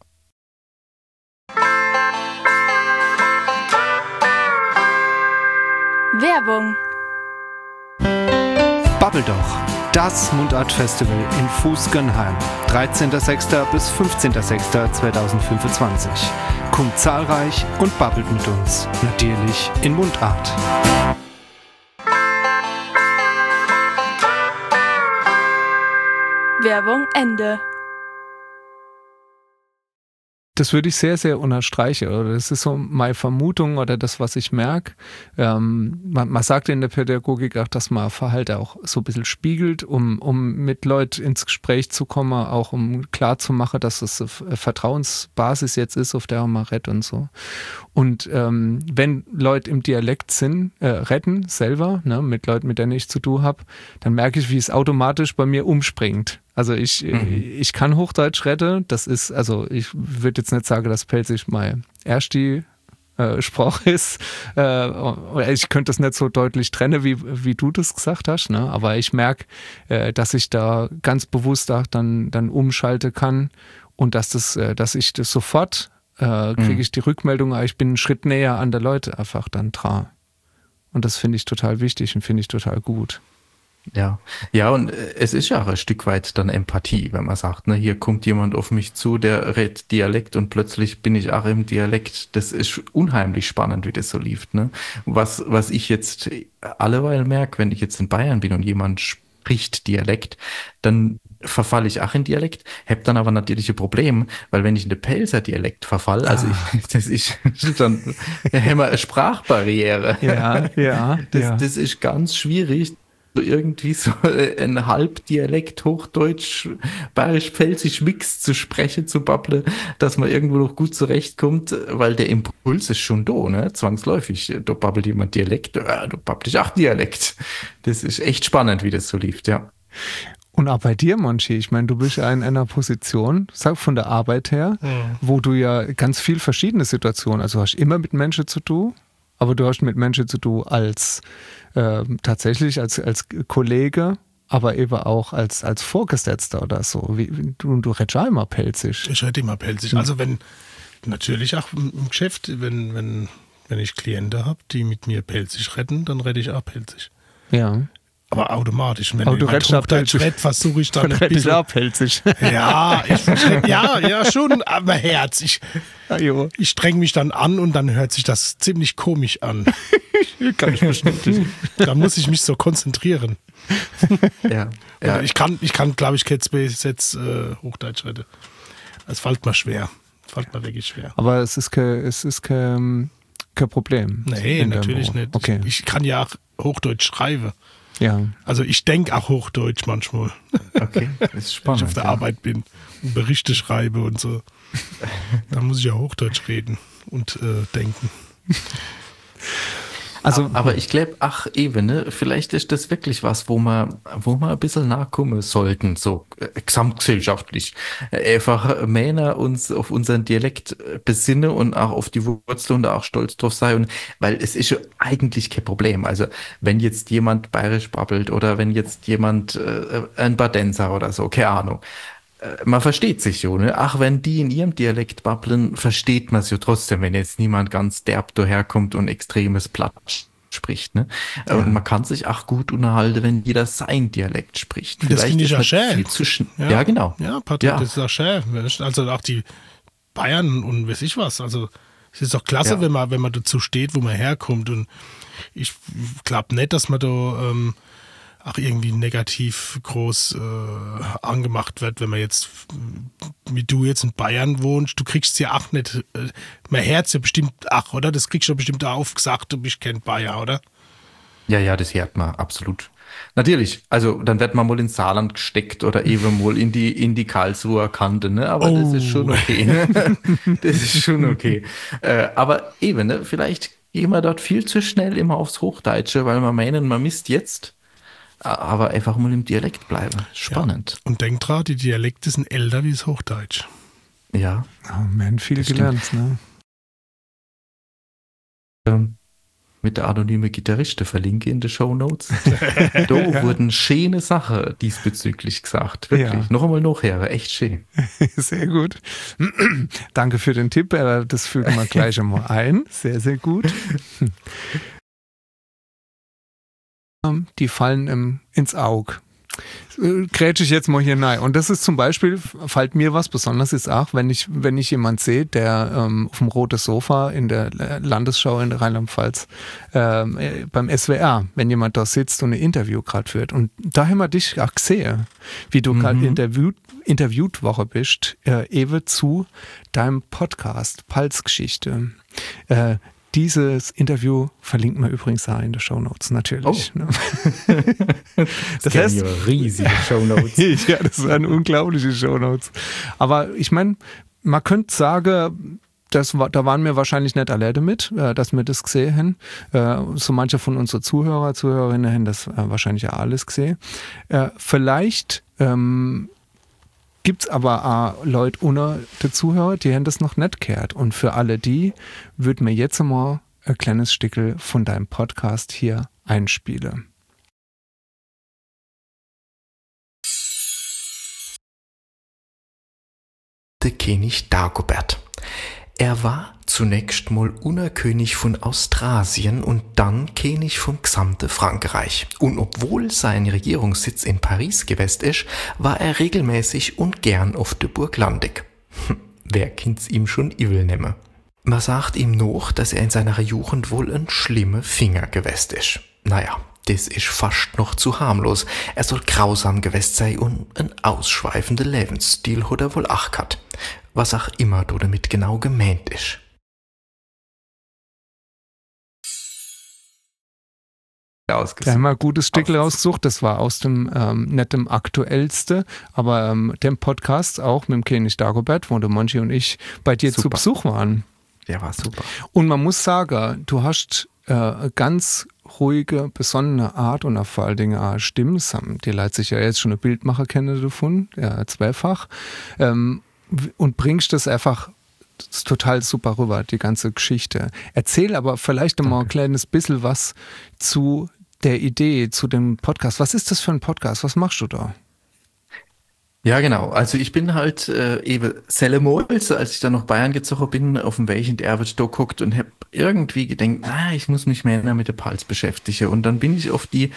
Werbung. Babbel doch, das Mundartfestival in Fußgenheim, 13.06. bis 15.06.2025. Kommt zahlreich und babbelt mit uns, natürlich in Mundart. Werbung Ende. Das würde ich sehr, sehr unterstreichen. Oder das ist so meine Vermutung oder das, was ich merke. Man sagt in der Pädagogik auch, dass man Verhalten auch so ein bisschen spiegelt, um mit Leuten ins Gespräch zu kommen, auch um klar zu machen, dass es eine Vertrauensbasis jetzt ist, auf der man redet und so. Und wenn Leute im Dialekt sind, retten selber, ne, mit Leuten, mit denen ich zu tun habe, dann merke ich, wie es automatisch bei mir umspringt. Also ich kann Hochdeutsch reden, das ist, also ich würde jetzt nicht sagen, dass Pelzig mein erste Sprache ist. Ich könnte das nicht so deutlich trennen, wie du das gesagt hast, ne? Aber ich merke, dass ich da ganz bewusst auch dann umschalten kann und dass ich das sofort kriege ich die Rückmeldung, ich bin einen Schritt näher an der Leute einfach dann dran. Und das finde ich total wichtig und finde ich total gut. Ja, und es ist ja auch ein Stück weit dann Empathie, wenn man sagt, ne, hier kommt jemand auf mich zu, der redet Dialekt und plötzlich bin ich auch im Dialekt. Das ist unheimlich spannend, wie das so lief, ne? Was ich jetzt alleweil merke, wenn ich jetzt in Bayern bin und jemand spricht Dialekt, dann verfalle ich auch in Dialekt, habe dann aber natürlich ein Problem, weil wenn ich in den Pelzer Dialekt verfalle, das ist dann haben wir eine Sprachbarriere. Ja. Das ist ganz schwierig, so irgendwie so ein Halbdialekt, Hochdeutsch, Bayerisch-Pfälzisch Mix zu sprechen, zu babbeln, dass man irgendwo noch gut zurechtkommt, weil der Impuls ist schon da, ne? Zwangsläufig. Da babbelt jemand Dialekt, da babbel ich auch Dialekt. Das ist echt spannend, wie das so lief, ja. Und auch bei dir, Monchi, ich meine, du bist ja in einer Position, sag von der Arbeit her, wo du ja ganz viel verschiedene Situationen, also hast immer mit Menschen zu tun, aber du hast mit Menschen zu tun als tatsächlich als Kollege, aber eben auch als Vorgesetzter oder so. Du redest ja immer pelzig. Ich rede immer pelzig. Also wenn, natürlich auch im Geschäft, wenn ich Klienten habe, die mit mir pelzig reden, dann rede ich auch pelzig. Ja. Aber automatisch. Wenn aber du redest auch pelzig. Versuche ich dann ein bisschen auch pelzig. Ja, ja, schon, aber Herz. Ich streng mich dann an und dann hört sich das ziemlich komisch an. Kann ich bestimmt. Da muss ich mich so konzentrieren. Ja. Ich kann, glaube ich, jetzt Hochdeutsch reden. Es fällt mir schwer. Fällt mir wirklich schwer. Aber es ist kein Problem. Nee, natürlich nicht. Okay. Ich kann ja auch Hochdeutsch schreiben. Ja. Also ich denke auch Hochdeutsch manchmal. Okay, das ist spannend. Wenn ich auf der Arbeit bin und Berichte schreibe und so. Dann muss ich ja Hochdeutsch reden und denken. Also, aber ich glaube, ne, vielleicht ist das wirklich was, wo wir ein bisschen nachkommen sollten, so gesamtgesellschaftlich. Einfach Männer uns auf unseren Dialekt besinnen und auch auf die Wurzel und auch stolz drauf sein. Und, weil es ist ja eigentlich kein Problem. Also, wenn jetzt jemand bayerisch babbelt oder wenn jetzt jemand ein Badenser oder so, keine Ahnung. Man versteht sich ja, ne? Ach, wenn die in ihrem Dialekt babbeln, versteht man es ja trotzdem, wenn jetzt niemand ganz derb daherkommt und extremes Platt spricht, ne? Ja. Und man kann sich auch gut unterhalten, wenn jeder sein Dialekt spricht. Das finde ich ja schön. Ja, genau. Ja, Patrick, das ist auch schön. Also auch die Bayern und weiß ich was. Also es ist doch klasse, wenn man dazu steht, wo man herkommt. Und ich glaube nicht, dass man da auch irgendwie negativ groß angemacht wird, wenn man jetzt, wie du jetzt in Bayern wohnst, du kriegst ja auch nicht, mein Herz ja bestimmt, oder? Das kriegst du bestimmt auch aufgesagt, du bist kein Bayer, oder? Ja, das hört man, absolut. Natürlich, also dann wird man mal ins Saarland gesteckt oder eben mal in die Karlsruher Kante, ne? Aber das ist schon okay. Ne? Das ist schon okay. Aber eben, ne? Vielleicht gehen wir dort viel zu schnell immer aufs Hochdeutsche, weil wir meinen, man misst jetzt aber einfach mal im Dialekt bleiben. Spannend. Ja. Und denk dran, die Dialekte sind älter wie das Hochdeutsch. Ja. Oh, man, viel gelernt, ne? Mit der anonyme Gitarriste verlinke in den Shownotes. Da wurden schöne Sachen diesbezüglich gesagt. Wirklich. Ja. Noch einmal nachher. Echt schön. Sehr gut. Danke für den Tipp. Das fügen wir gleich einmal ein. Sehr, sehr gut. Die fallen ins Auge. Grätsche ich jetzt mal hier rein. Und das ist zum Beispiel, fällt mir was besonders ist auch, wenn ich jemanden sehe, der auf dem roten Sofa in der Landesschau in der Rheinland-Pfalz beim SWR, wenn jemand da sitzt und ein Interview gerade führt. Und da haben wir dich auch gesehen, wie du gerade interviewt Woche bist, Ewe, zu deinem Podcast Pfalzgeschichte. Dieses Interview verlinken wir übrigens auch in den Shownotes, natürlich. Oh. Das heißt, riesige Shownotes. ja, das sind unglaubliche Shownotes. Aber ich meine, man könnte sagen, da waren wir wahrscheinlich nicht alle damit, dass wir das gesehen haben. So manche von unseren Zuhörerinnen haben das wahrscheinlich auch alles gesehen. Vielleicht gibt es aber auch Leute unter den Zuhörern, die haben das noch nicht gehört. Und für alle die würden wir jetzt mal ein kleines Stückel von deinem Podcast hier einspielen. Der König Dagobert. Er war zunächst mal Unkönig von Austrasien und dann König vom gesamten Frankreich. Und obwohl sein Regierungssitz in Paris gewesen ist, war er regelmäßig und gern auf der Burg landig. Wer kann's ihm schon übel nehmen? Man sagt ihm noch, dass er in seiner Jugend wohl ein schlimmer Finger gewesen ist. Naja, das ist fast noch zu harmlos. Er soll grausam gewesen sein und ein ausschweifender Lebensstil hat er wohl auch gehabt. Was auch immer du damit genau gemeint ist. Da haben wir ein gutes Stück rausgesucht. Das war aus dem, nicht dem aktuellste, aber dem Podcast auch mit dem König Dagobert, wo der Monchi und ich bei dir zu Besuch waren. Der war super. Und man muss sagen, du hast eine ganz ruhige, besondere Art und vor allen Dingen auch Stimme. Die Leute sich ja jetzt schon ein Bildmacher kennen davon, ja, zweifach. Und bringst das einfach total super rüber, die ganze Geschichte. Erzähl aber vielleicht mal ein kleines bisschen was zu der Idee, zu dem Podcast. Was ist das für ein Podcast? Was machst du da? Ja, genau. Also ich bin halt eben sellemals, als ich dann nach Bayern gezogen bin, auf dem Weg in der Erwitt da guckt und hab irgendwie gedacht, ich muss mich mehr mit der Pfalz beschäftigen. Und dann bin ich auf die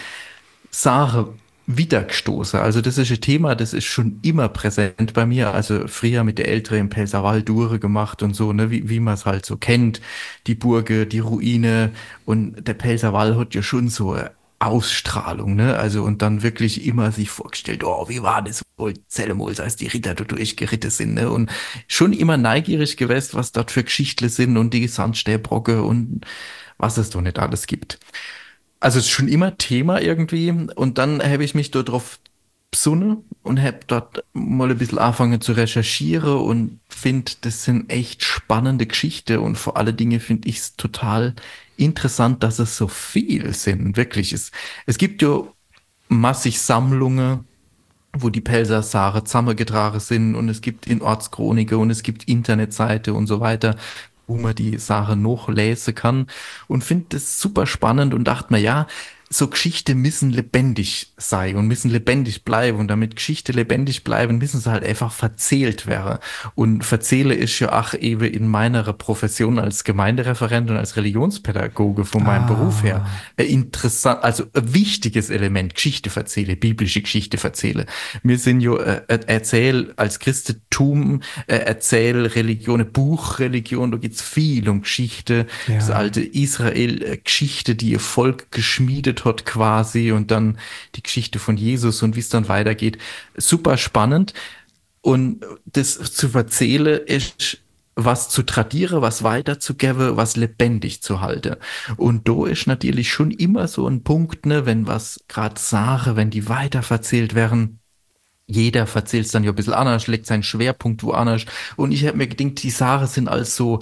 Sache wieder gestoßen. Also das ist ein Thema, das ist schon immer präsent bei mir. Also früher mit der Eltern im Pfälzerwald gemacht und so, ne, wie man es halt so kennt. Die Burge, die Ruine und der Pfälzerwald hat ja schon so eine Ausstrahlung, ne? Also und dann wirklich immer sich vorgestellt, oh, wie war das wohl Zellemols, als die Ritter da durchgeritten sind, ne? Und schon immer neugierig gewesen, was dort für Geschichten sind und die Sandsteinbrocke und was es doch nicht alles gibt. Also es ist schon immer Thema irgendwie und dann habe ich mich dort drauf besonnen und habe dort mal ein bisschen angefangen zu recherchieren und finde, das sind echt spannende Geschichten und vor allen Dingen finde ich es total interessant, dass es so viel sind, wirklich. Es gibt ja massig Sammlungen, wo die Pelzer-Sare zusammengetragen sind und es gibt in Ortschroniken und es gibt Internetseite und so weiter, wo man die Sache noch lesen kann und finde das super spannend und dachte mir, ja, so Geschichte müssen lebendig sein und müssen lebendig bleiben und damit Geschichte lebendig bleiben, müssen sie halt einfach verzählt werden. Und verzähle ist ja auch eben in meiner Profession als Gemeindereferent und als Religionspädagoge von meinem Beruf her interessant, also ein wichtiges Element, Geschichte verzähle, biblische Geschichte verzähle. Wir sind ja erzähl als Christentum, erzähl Religion, Buchreligion, da geht's viel um Geschichte, das alte Israel, Geschichte, die ihr Volk geschmiedet hat quasi und dann die Geschichte von Jesus und wie es dann weitergeht. Super spannend. Und das zu erzählen ist, was zu tradieren, was weiterzugeben, was lebendig zu halten. Und da ist natürlich schon immer so ein Punkt, ne, wenn was gerade Sache, wenn die weiterverzählt werden, jeder verzählt es dann ja ein bisschen anders, legt seinen Schwerpunkt woanders. Und ich habe mir gedacht, die Sachen sind als so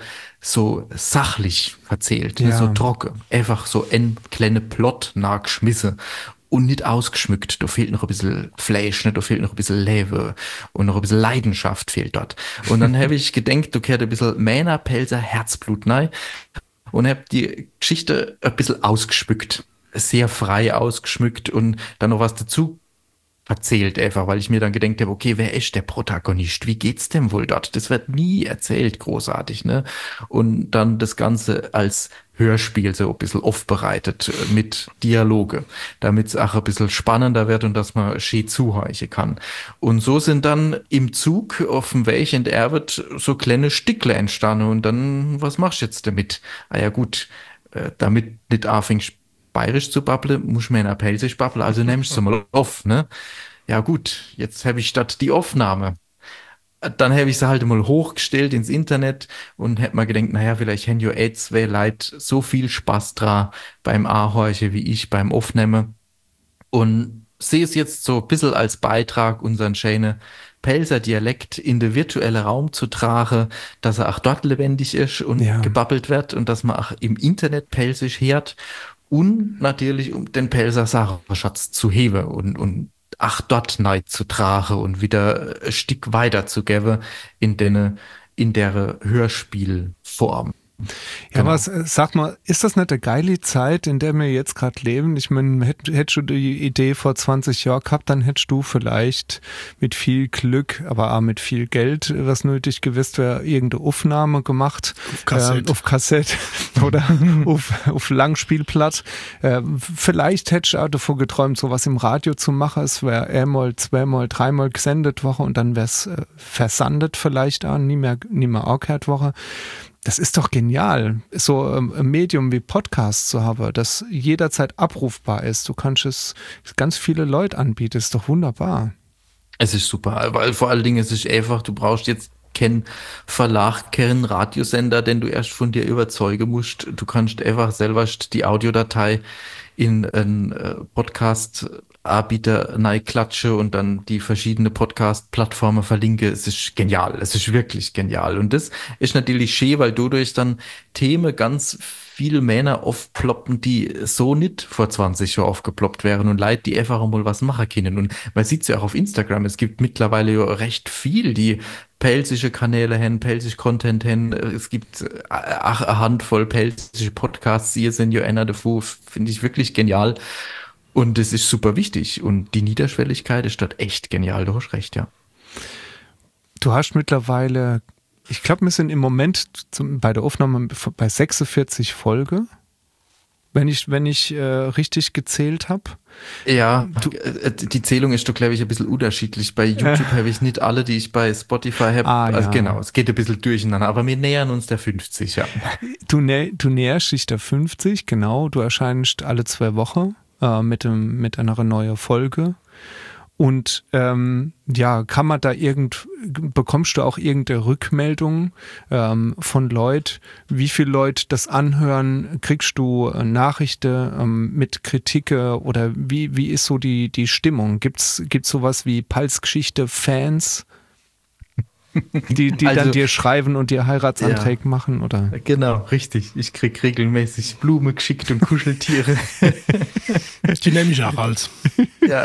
sachlich verzählt, ne, so trocken. Einfach so ein kleiner Plot nachgeschmissen. und nicht ausgeschmückt. Da fehlt noch ein bisschen Fleisch, ne? Da fehlt noch ein bisschen Leben und noch ein bisschen Leidenschaft fehlt dort. Und dann habe ich gedacht, da gehört ein bisschen Männerpelzer Herzblut rein und habe die Geschichte ein bisschen ausgeschmückt. Sehr frei ausgeschmückt und dann noch was dazu erzählt einfach, weil ich mir dann gedacht habe, okay, wer ist der Protagonist? Wie geht's dem wohl dort? Das wird nie erzählt, großartig, ne? Und dann das Ganze als Hörspiel so ein bisschen aufbereitet mit Dialoge, damit es auch ein bisschen spannender wird und dass man schön zuhorchen kann. Und so sind dann im Zug auf dem Weg in Erwit so kleine Stickle entstanden und dann, was machst du jetzt damit? Ah ja gut, damit nicht anfängst bayerisch zu babbeln, muss man in einer Pelsisch babbeln, also nimmst du mal auf, ne? Ja gut, jetzt habe ich statt die Aufnahme. Dann habe ich sie halt mal hochgestellt ins Internet und hätte mir gedacht, naja, vielleicht haben ja zwei Leute so viel Spaß dran beim Anhorchen wie ich beim Aufnehmen. Und sehe es jetzt so ein bisschen als Beitrag, unseren schönen Pelzer Dialekt in den virtuellen Raum zu tragen, dass er auch dort lebendig ist und Ja. gebabbelt wird und dass man auch im Internet Pelzisch hört und natürlich um den Pelzer Sacherschatz zu heben und auch dort neu zu tragen und wieder ein Stück weiter zu geben in der Hörspielform. Ja, Genau. aber sag mal, ist das nicht eine geile Zeit, in der wir jetzt gerade leben? Ich meine, hättest du die Idee vor 20 Jahren gehabt, dann hättest du vielleicht mit viel Glück, aber auch mit viel Geld, was nötig gewesen wäre, irgendeine Aufnahme gemacht. Auf Kassette oder auf Langspielplatt. Vielleicht hättest du auch davor geträumt, sowas im Radio zu machen. Es wäre einmal, zweimal, dreimal gesendet Woche und dann wäre es versandet vielleicht auch, nie mehr angehört Woche. Das ist doch genial, so ein Medium wie Podcast zu haben, das jederzeit abrufbar ist. Du kannst es ganz viele Leute anbieten, ist doch wunderbar. Es ist super, weil vor allen Dingen es ist einfach, du brauchst jetzt keinen Verlag, keinen Radiosender, den du erst von dir überzeugen musst. Du kannst einfach selber die Audiodatei in einen Podcast-Anbieter klatsche und dann die verschiedenen Podcast-Plattformen verlinke. Es ist genial. Es ist wirklich genial. Und das ist natürlich schön, weil dadurch dann Themen ganz viele Männer aufploppen, die so nicht vor 20 Jahren aufgeploppt wären und Leute, die einfach mal was machen können. Und man sieht es ja auch auf Instagram. Es gibt mittlerweile ja recht viel, die pelzische Kanäle haben, pelzisch Content haben. Es gibt eine Handvoll pelzische Podcasts. Ihr sind ja einer davon. Finde ich wirklich genial. Und es ist super wichtig. Und die Niederschwelligkeit ist dort echt genial. Du hast recht, ja. Du hast mittlerweile, ich glaube, wir sind im Moment bei der Aufnahme bei 46 Folgen, wenn ich richtig gezählt habe. Ja, die Zählung ist doch, glaube ich, ein bisschen unterschiedlich. Bei YouTube habe ich nicht alle, die ich bei Spotify habe. Also ja. genau, es geht ein bisschen durcheinander, aber wir nähern uns der 50, ja. Du näherst dich der 50, genau. Du erscheinst alle 2 Wochen mit einer neuen Folge. Und ja, kann man da bekommst du auch irgendeine Rückmeldung von Leuten? Wie viele Leute das anhören? Kriegst du Nachrichten mit Kritik oder wie ist so die Stimmung? Gibt's sowas wie Pulsgeschichte-Fans, die Also, dann dir schreiben und dir Heiratsanträge machen? Oder? Genau, richtig. Ich krieg regelmäßig Blumen geschickt und Kuscheltiere. Die nehme ich auch als. Ja.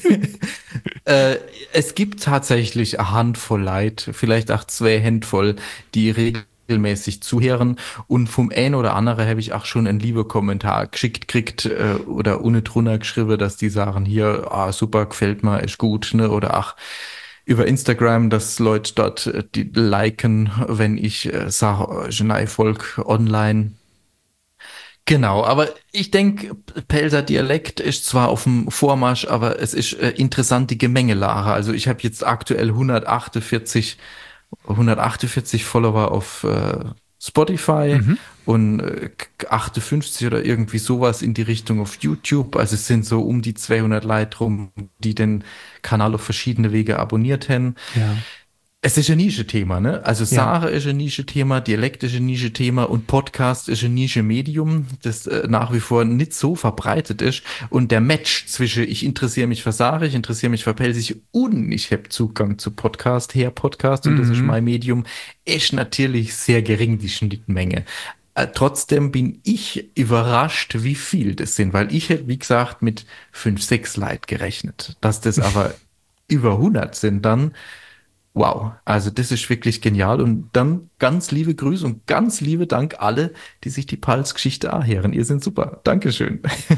Es gibt tatsächlich eine Handvoll Leute, vielleicht auch 2 Handvoll, die regelmäßig zuhören. Und vom einen oder anderen habe ich auch schon einen lieben Kommentar geschickt gekriegt oder ohne drunter geschrieben, dass die sagen, hier, super, gefällt mir, ist gut, ne? Oder ach, über Instagram, dass Leute dort die liken, wenn ich sage, Genei-Volk online. Genau, aber ich denke, Pelzer Dialekt ist zwar auf dem Vormarsch, aber es ist interessant die Gemengelage. Also ich habe jetzt aktuell 148 Follower auf Spotify und 58 oder irgendwie sowas in die Richtung auf YouTube. Also es sind so um die 200 Leute rum, die den Kanal auf verschiedene Wege abonniert haben. Ja. Es ist ein Nische-Thema, ne? Also Sache ist ein Nische-Thema, Dialekt ist ein Nische-Thema und Podcast ist ein Nische-Medium, das nach wie vor nicht so verbreitet ist. Und der Match zwischen ich interessiere mich für Sache, ich interessiere mich für Pelzig und ich habe Zugang zu Podcast und das ist mein Medium, ist natürlich sehr gering, die Schnittmenge. Trotzdem bin ich überrascht, wie viel das sind, weil ich hätte, wie gesagt, mit 5, 6 Leuten gerechnet. Dass das aber über 100 sind, dann wow. Also das ist wirklich genial. Und dann ganz liebe Grüße und ganz liebe Dank alle, die sich die Pals-Geschichte anhören. Ihr seid super. Dankeschön.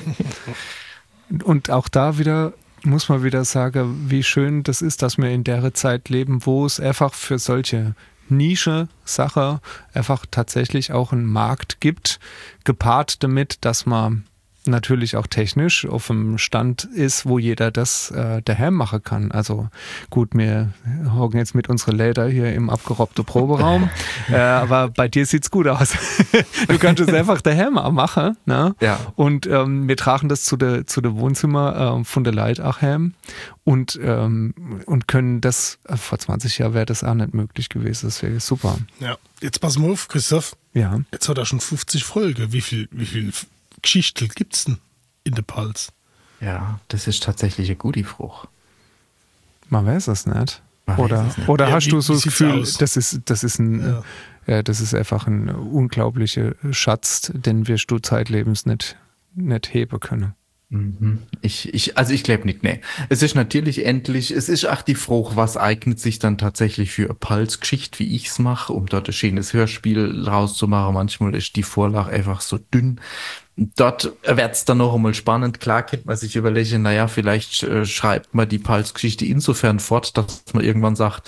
Und auch da wieder muss man wieder sagen, wie schön das ist, dass wir in der Zeit leben, wo es einfach für solche Nische-Sache einfach tatsächlich auch einen Markt gibt, gepaart damit, dass man natürlich auch technisch auf dem Stand ist, wo jeder das daheim machen kann. Also gut, wir hocken jetzt mit unseren Läder hier im abgerobbten Proberaum, aber bei dir sieht's gut aus. Du kannst es einfach daheim machen, ne? Ja. Und wir tragen das zu der Wohnzimmer von der Leute auch heim und können das, vor 20 Jahren wäre das auch nicht möglich gewesen. Das wäre super. Ja, jetzt pass mal auf, Christoph. Ja. Jetzt hat er schon 50 Folgen. Wie viel Geschichten gibt's denn in der Pals? Ja, das ist tatsächlich ein guter Fruch. Man weiß es nicht. Man Oder weiß es nicht. ja, hast wie- du so wie das sieht's Gefühl, aus? das ist ein, das ist einfach ein unglaublicher Schatz, den wir zeitlebens nicht heben können. Mhm. Also ich glaube nicht, nee. Es ist natürlich endlich, es ist auch die Frage, was eignet sich dann tatsächlich für eine Pulse-Geschichte, wie ich's mache, um dort ein schönes Hörspiel rauszumachen. Manchmal ist die Vorlage einfach so dünn. Dort wird's dann noch einmal spannend. Klar könnte man sich überlegen, naja, vielleicht schreibt man die Pulse-Geschichte insofern fort, dass man irgendwann sagt,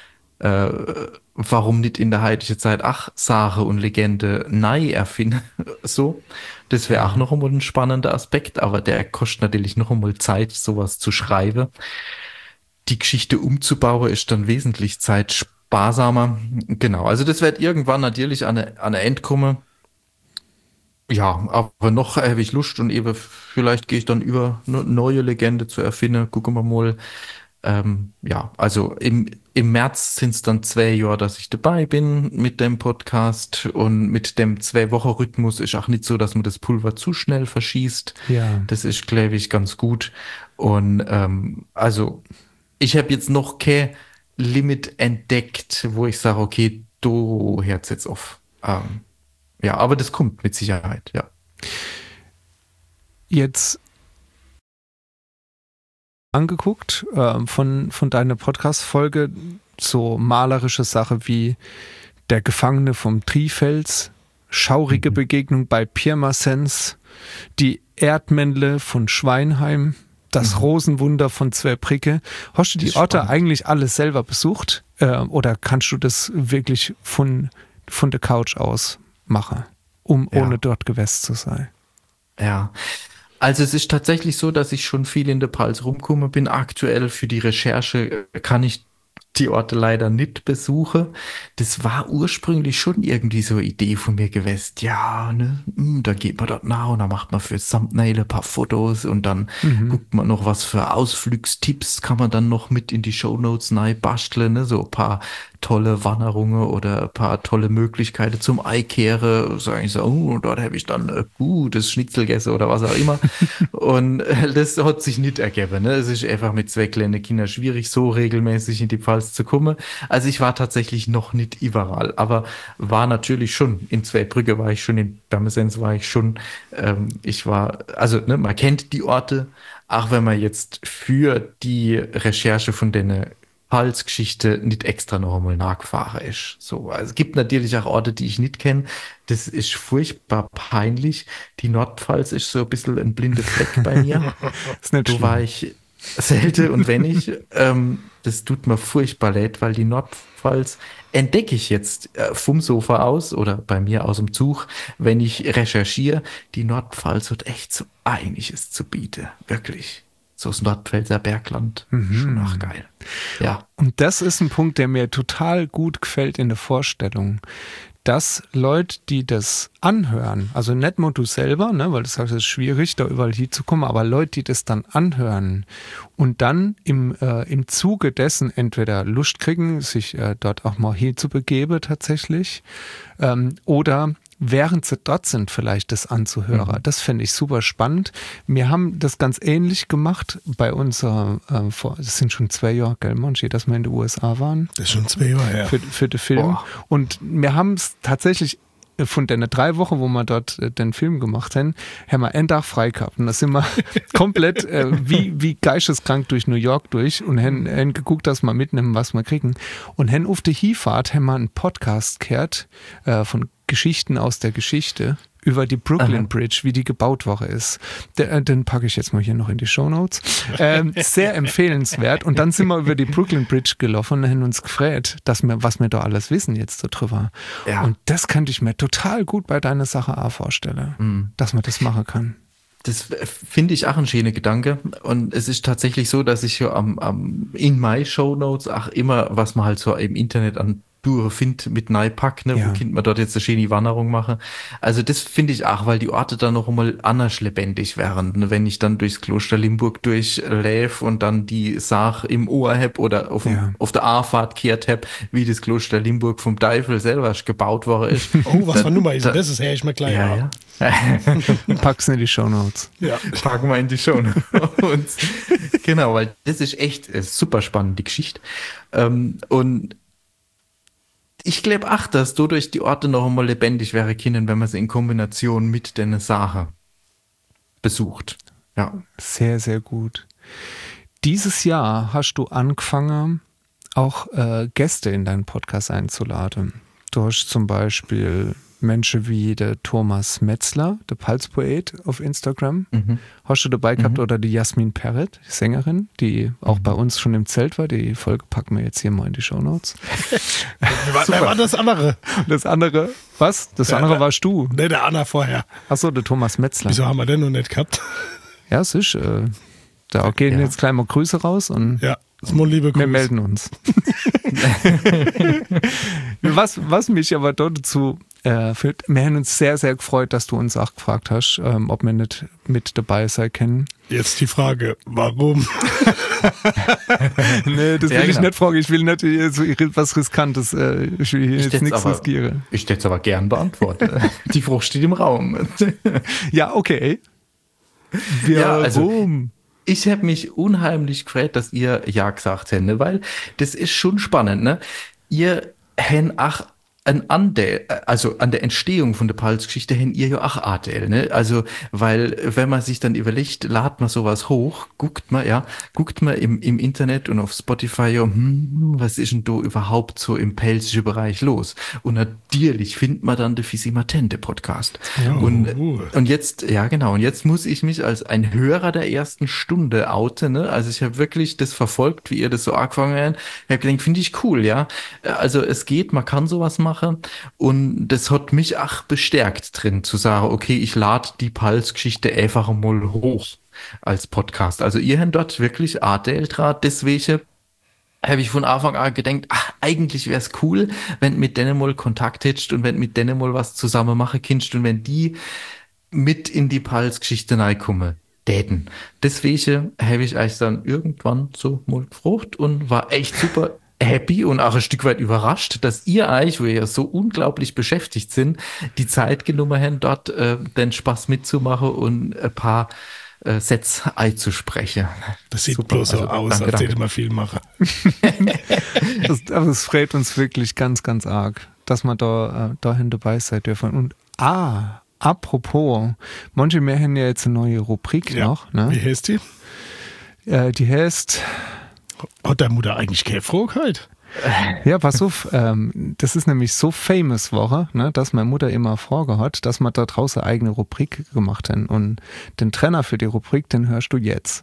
warum nicht in der heutigen Zeit Sache und Legende neu erfinden? So, das wäre auch noch einmal ein spannender Aspekt, aber der kostet natürlich noch einmal Zeit, sowas zu schreiben. Die Geschichte umzubauen ist dann wesentlich zeitsparsamer. Genau, also das wird irgendwann natürlich an ein Ende kommen. Ja, aber noch habe ich Lust und eben vielleicht gehe ich dann über eine neue Legende zu erfinden. Gucken wir mal. Ja, also im März sind es dann 2 Jahre, dass ich dabei bin mit dem Podcast und mit dem 2-Wochen-Rhythmus ist auch nicht so, dass man das Pulver zu schnell verschießt. Ja. Das ist, glaube ich, ganz gut. Und also ich habe jetzt noch kein Limit entdeckt, wo ich sage, okay, du hört's jetzt auf. Ja, aber das kommt mit Sicherheit, ja. Jetzt angeguckt von deiner Podcast-Folge, so malerische Sache wie Der Gefangene vom Trifels, schaurige Begegnung bei Pirmasens, die Erdmännle von Schweinheim, das Rosenwunder von Zwerbricke. Hast du die Das ist Orte spannend. eigentlich alle selber besucht oder kannst du das wirklich von der Couch aus machen, Ja. ohne dort gewesen zu sein? Ja, also es ist tatsächlich so, dass ich schon viel in der Pals rumkomme bin. Aktuell für die Recherche kann ich die Orte leider nicht besuchen. Das war ursprünglich schon irgendwie so eine Idee von mir gewesen. Ja, ne, da geht man dort nach und dann macht man für Thumbnail ein paar Fotos und dann guckt man noch, was für Ausflugstipps kann man dann noch mit in die Shownotes rein basteln, ne? So ein paar tolle Wanderungen oder ein paar tolle Möglichkeiten zum Eikehren. Sag ich so, oh, dort habe ich dann gutes Schnitzel gegessen oder was auch immer. Und das hat sich nicht ergeben. Ne? Es ist einfach mit 2 kleinen Kindern schwierig, so regelmäßig in die Pfalz zu kommen. Also ich war tatsächlich noch nicht überall, aber war natürlich schon. In Zweibrügge war ich schon, in Pirmasens war ich schon. Ich war, also ne, man kennt die Orte, auch wenn man jetzt für die Recherche von den Pfalz-Geschichte nicht extra noch einmal nachgefahren ist. So, also es gibt natürlich auch Orte, die ich nicht kenne. Das ist furchtbar peinlich. Die Nordpfalz ist so ein bisschen ein blinder Fleck bei mir. Ist nicht Da schlimm. war ich selten und wenn ich, das tut mir furchtbar leid, weil die Nordpfalz entdecke ich jetzt vom Sofa aus oder bei mir aus dem Zug, wenn ich recherchiere. Die Nordpfalz hat echt so einiges zu bieten. Wirklich. So das Nordpfälzer Bergland. Schon auch geil. Ja. Und das ist ein Punkt, der mir total gut gefällt in der Vorstellung, dass Leute, die das anhören, also nicht nur du selber, ne, weil du sagst, es ist schwierig, da überall hinzukommen, aber Leute, die das dann anhören und dann im Zuge dessen entweder Lust kriegen, sich dort auch mal hinzubegeben tatsächlich, oder während sie dort sind, vielleicht das anzuhören. Das finde ich super spannend. Wir haben das ganz ähnlich gemacht bei unserer, das sind schon 2 Jahre, gell, Monchi, dass wir in den USA waren Das ist schon 2 Jahre her. für den Film. Boah. Und wir haben es tatsächlich von den 3 Wochen, wo wir dort den Film gemacht haben wir einen Tag frei gehabt. Und da sind wir komplett wie geisteskrank durch New York durch und haben geguckt, dass wir mitnehmen, was wir kriegen. Und haben auf der Hinfahrt haben wir einen Podcast gehört von Geschichten aus der Geschichte über die Brooklyn Bridge, wie die gebaut worden ist. Den packe ich jetzt mal hier noch in die Shownotes. Sehr empfehlenswert. Und dann sind wir über die Brooklyn Bridge gelaufen und haben uns gefreut, was wir da alles wissen jetzt so drüber. Ja. Und das könnte ich mir total gut bei deiner Sache auch vorstellen, dass man das machen kann. Das finde ich auch ein schöner Gedanke. Und es ist tatsächlich so, dass ich ja in my Shownotes auch immer, was man halt so im Internet an findet mit Neipack, ne, wo kann man dort jetzt eine schöne Wanderung machen. Also das finde ich auch, weil die Orte dann noch einmal anders lebendig wären. Ne? Wenn ich dann durchs Kloster Limburg durchläufe und dann die Sache im Ohr habe oder auf der A-Fahrt kehrt habe, wie das Kloster Limburg vom Teufel selber gebaut worden ist. Oh, was für eine Nummer ist das? Das höre ich mir gleich an. Pack's in die Shownotes. Ja, packen wir in die Shownotes. Genau, weil das ist echt super spannend, die Geschichte. Und ich glaube auch, dass dadurch die Orte noch einmal lebendig wäre können, wenn man sie in Kombination mit der Sache besucht. Ja. Sehr, sehr gut. Dieses Jahr hast du angefangen, auch Gäste in deinen Podcast einzuladen. Du hast zum Beispiel Menschen wie der Thomas Metzler, der Palzpoet auf Instagram. Hast du dabei gehabt oder die Jasmin Perret, die Sängerin, die auch bei uns schon im Zelt war. Die Folge packen wir jetzt hier mal in die Shownotes. Wer war das andere? Das andere, was? Das andere warst du. Ne, der Anna vorher. Achso, der Thomas Metzler. Wieso haben wir den noch nicht gehabt? Ja, es ist, da gehen jetzt gleich mal Grüße raus und ja. Liebe Grüße. Wir melden uns. was mich aber dort dazu führt, wir haben uns sehr, sehr gefreut, dass du uns auch gefragt hast, ob wir nicht mit dabei sein können. Jetzt die Frage, warum? Nee, das will ich nicht fragen. Ich will nicht so was Riskantes. Ich will hier jetzt nichts riskieren. Ich hätte es aber gern beantwortet. Die Frage steht im Raum. Ja, okay. Warum? Ich habe mich unheimlich gefreut, dass ihr ja gesagt habt, ne? Weil das ist schon spannend. Ne? Ihr habt auch an der Entstehung von der Palzgeschichte habt ihr ja auch Adel. Ne? Also, weil wenn man sich dann überlegt, ladet man sowas hoch, guckt man im Internet und auf Spotify, was ist denn da überhaupt so im pelzischen Bereich los? Und natürlich findet man dann den Fisimatente Podcast. Oh. Und jetzt, ja genau, und jetzt muss ich mich als ein Hörer der ersten Stunde outen. Ne? Also ich habe wirklich das verfolgt, wie ihr das so angefangen habt. Ich habe gedacht, finde ich cool, ja. Also es geht, man kann sowas machen. Und das hat mich auch bestärkt drin, zu sagen, okay, ich lade die Palzgeschichte einfach mal hoch als Podcast. Also ihr habt dort wirklich Adel dran, deswegen habe ich von Anfang an gedacht, eigentlich wäre es cool, wenn mit denen mal Kontakt hättest und wenn mit denen mal was zusammen machen kannst und wenn die mit in die Palzgeschichte reinkommen. Daten. Deswegen habe ich euch dann irgendwann so mal gefragt und war echt super happy und auch ein Stück weit überrascht, dass ihr euch, wo ihr ja so unglaublich beschäftigt sind, die Zeit genommen habt, dort den Spaß mitzumachen und ein paar Sätze einzusprechen. Das sieht super, bloß so aus, als hätte man viel machen. Das freut uns wirklich ganz, ganz arg, dass wir dahin dabei sein dürfen. Und apropos, manche mehr haben ja jetzt eine neue Rubrik noch. Ne? Wie heißt die? Die heißt... Hat der Mutter eigentlich keine Fragheit? Ja, pass auf, das ist nämlich so famous Woche, ne, dass meine Mutter immer Frage hat, dass wir da draußen eine eigene Rubrik gemacht haben. Und den Trainer für die Rubrik, den hörst du jetzt.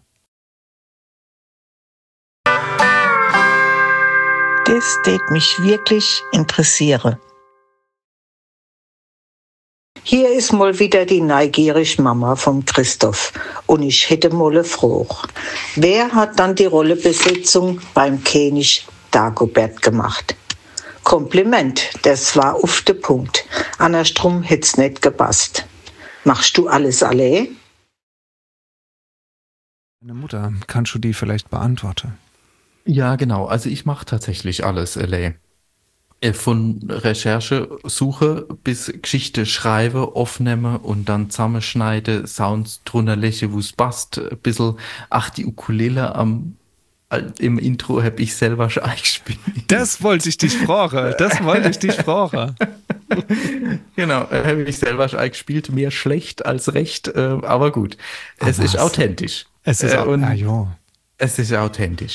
Das tät mich wirklich interessiere. Hier ist mal wieder die neugierige Mama vom Christoph und ich hätte mal eine Frage. Wer hat dann die Rollebesetzung beim König Dagobert gemacht? Kompliment, das war auf den Punkt. Andersrum hätt's nicht gepasst. Machst du alles allein? Meine Mutter, kannst du die vielleicht beantworten? Ja, genau. Also ich mache tatsächlich alles allein. Von Recherche, Suche bis Geschichte schreibe, aufnehme und dann zusammenschneide, Sounds drunter läche, wo es passt, ein bisschen, die Ukulele im Intro habe ich selber schon eingespielt. Das wollte ich dich fragen. Genau, habe ich selber schon gespielt, mehr schlecht als recht, aber gut. Es ist authentisch. Es ist Es ist authentisch.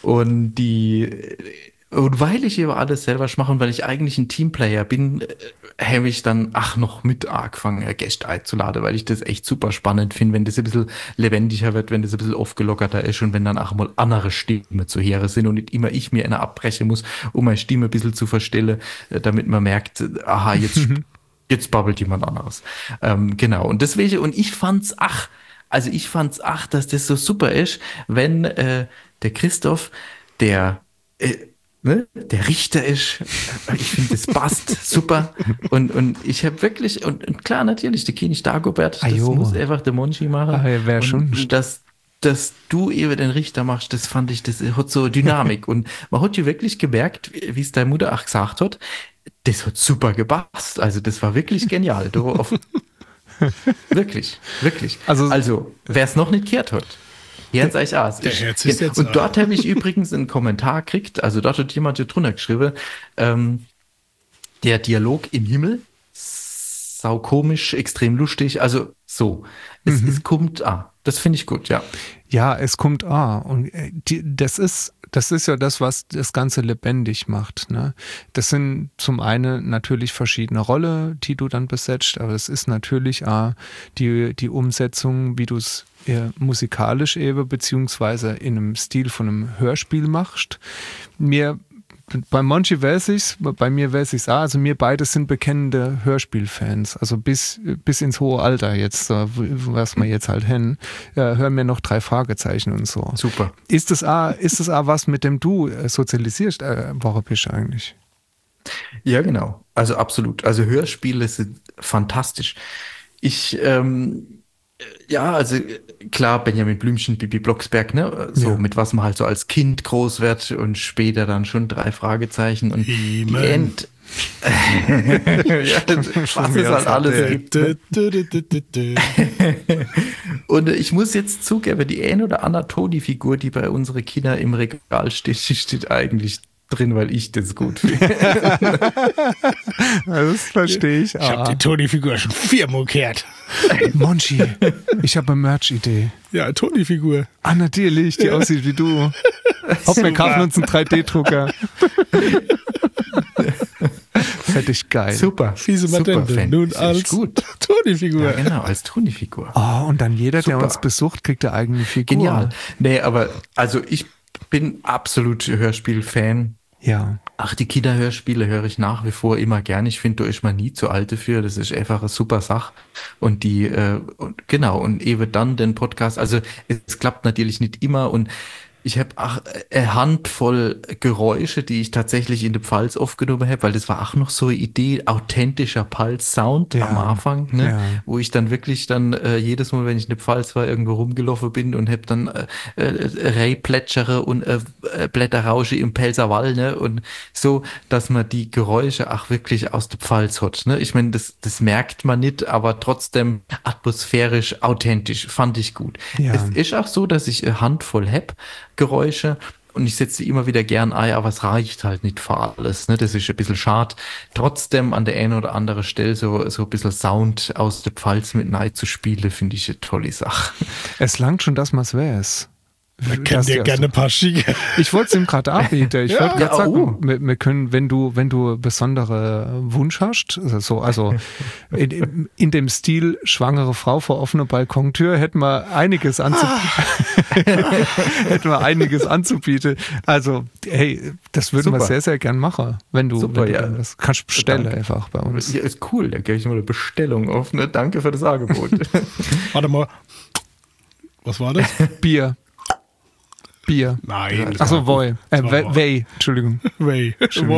Und weil ich eben alles selber mache und weil ich eigentlich ein Teamplayer bin, habe ich dann noch mit angefangen, Gäste einzuladen, weil ich das echt super spannend finde, wenn das ein bisschen lebendiger wird, wenn das ein bisschen aufgelockerter ist und wenn dann auch mal andere Stimmen zu hören sind und nicht immer ich mir eine abbrechen muss, um meine Stimme ein bisschen zu verstellen, damit man merkt, aha, jetzt babbelt jemand anderes. Genau. Und deswegen, und ich fand's, dass das so super ist, wenn der Christoph, der Richter ist. Ich finde, das passt super. Und ich habe wirklich, und klar, natürlich, der König Dagobert, das muss einfach der Monchi machen. Wäre schon. Dass du eben den Richter machst, das fand ich, das hat so Dynamik. Und man hat ja wirklich gemerkt, wie es deine Mutter auch gesagt hat, das hat super gepasst. Also das war wirklich genial. Wirklich. Also wer es noch nicht gehört hat, jetzt euch aus. Und dort habe ich übrigens einen Kommentar gekriegt, also dort hat jemand hier drunter geschrieben, der Dialog im Himmel, sau komisch, extrem lustig, also so. Es kommt das finde ich gut, ja. Ja, es kommt und das ist ja das, was das Ganze lebendig macht. Ne? Das sind zum einen natürlich verschiedene Rollen, die du dann besetzt, aber es ist natürlich die Umsetzung, wie du es musikalisch eben, beziehungsweise in einem Stil von einem Hörspiel machst. Bei Monchi weiß ich's, bei mir weiß ich's auch. Also wir beide sind bekennende Hörspielfans. Also bis ins hohe Alter jetzt, was wir jetzt halt hin, hören wir noch 3 Fragezeichen und so. Super. Ist das auch was, mit dem du sozialisierst, Woche bist eigentlich? Ja, genau. Also absolut. Also Hörspiele sind fantastisch. Also klar, Benjamin Blümchen, Bibi Blocksberg, ne? So, mit was man halt so als Kind groß wird und später dann schon 3 Fragezeichen und die End. Was es halt alles gibt. Ne? Und ich muss jetzt zugeben, die ein oder andere Toni-Figur, die bei unseren Kindern im Regal steht, die steht eigentlich drin, weil ich das gut finde. Das verstehe ich. Ich habe die Toni-Figur schon 4-mal gehört. Monchi, ich habe eine Merch-Idee. Ja, Toni-Figur. Natürlich, die aussieht wie du. Hopp, wir kaufen uns einen 3D-Drucker. Fertig geil. Super. Fiese Matente. Nun als Toni-Figur. Ja, genau, als Toni-Figur. Und dann jeder, der uns besucht, kriegt eine eigene Figur. Genial. Nee, aber also ich bin absolut Hörspiel-Fan. Ja. Die Kinderhörspiele höre ich nach wie vor immer gern. Ich finde, da ist man nie zu alt dafür. Das ist einfach eine super Sache. Und und eben dann den Podcast. Also es klappt natürlich nicht immer und ich habe auch eine Handvoll Geräusche, die ich tatsächlich in der Pfalz aufgenommen habe, weil das war auch noch so eine Idee, authentischer Pfalz-Sound am Anfang, ne? Wo ich dann wirklich jedes Mal, wenn ich in der Pfalz war, irgendwo rumgelaufen bin und habe dann Rehplätschere und Blätterrausche im Pelzerwald, ne? Und so, dass man die Geräusche auch wirklich aus der Pfalz hat, ne? Ich meine, das merkt man nicht, aber trotzdem atmosphärisch authentisch, fand ich gut. Ja. Es ist auch so, dass ich eine Handvoll habe, Geräusche und ich setze die immer wieder gern ein, aber es reicht halt nicht für alles, ne? Das ist ein bisschen schade. Trotzdem an der einen oder anderen Stelle so ein bisschen Sound aus der Pfalz mit rein zu spielen, finde ich eine tolle Sache. Es langt schon, dass man es weiß. Wir können dir gerne ein paar schicken. Ich wollte es ihm gerade anbieten. Ich wollte gerade sagen, wir können, wenn du besondere Wunsch hast, also in dem Stil schwangere Frau vor offener Balkontür, hätten wir einiges anzubieten. Also, hey, das würden wir sehr, sehr gern machen, wenn du das kannst bestellen einfach bei uns. Ja, ist cool, da gebe ich mal eine Bestellung auf. Ne? Danke für das Angebot. Warte mal. Was war das? Bier. Nein. Achso, Wei. Entschuldigung. Wei.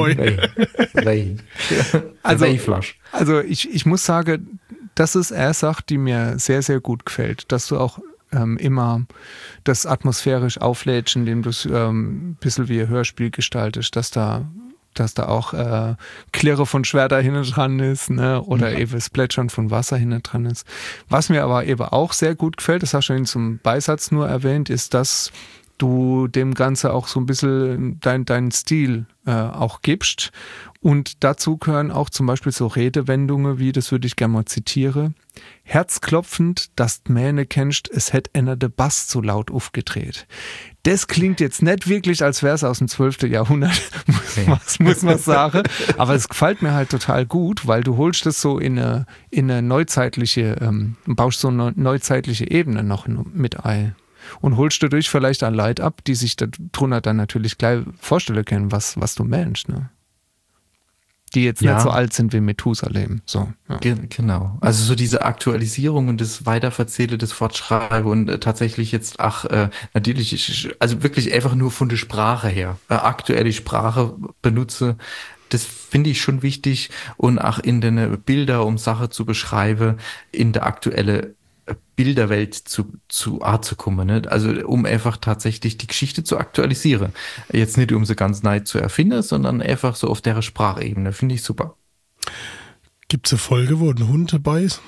Also ich muss sagen, das ist eine Sache, die mir sehr, sehr gut gefällt, dass du auch immer das atmosphärisch auflädst, indem du es ein bisschen wie ein Hörspiel gestaltest, dass da auch Klirre von Schwerter hinten dran ist, ne? Oder eben das Plätschern von Wasser hinten dran ist. Was mir aber eben auch sehr gut gefällt, das hast du zum Beisatz nur erwähnt, ist, dass du dem Ganze auch so ein bisschen deinen Stil auch gibst Und dazu gehören auch zum Beispiel so Redewendungen wie, das würde ich gerne mal zitieren, herzklopfend, dass du Mähne kennst, es hätt einer de Bass zu laut aufgedreht. Das klingt jetzt nicht wirklich, als wäre es aus dem 12. Jahrhundert, muss man sagen. Aber es gefällt mir halt total gut, weil du holst das so in eine neuzeitliche, baust so eine neuzeitliche Ebene noch mit ein. Und holst dadurch vielleicht ein Leid ab, die sich darunter dann natürlich gleich vorstellen können, was du meinst, ne? Die jetzt nicht so alt sind wie Methusalem. So, ja. Genau. Also so diese Aktualisierung und das Weiterverzählen, das Fortschreiben und tatsächlich jetzt, natürlich, also wirklich einfach nur von der Sprache her, aktuelle Sprache benutze, das finde ich schon wichtig und auch in den Bilder, um Sache zu beschreiben, in der aktuelle Bilderwelt zu kommen, ne? Also um einfach tatsächlich die Geschichte zu aktualisieren. Jetzt nicht um sie ganz neu zu erfinden, sondern einfach so auf der Sprachebene. Finde ich super. Gibt es eine Folge, wo ein Hund dabei ist?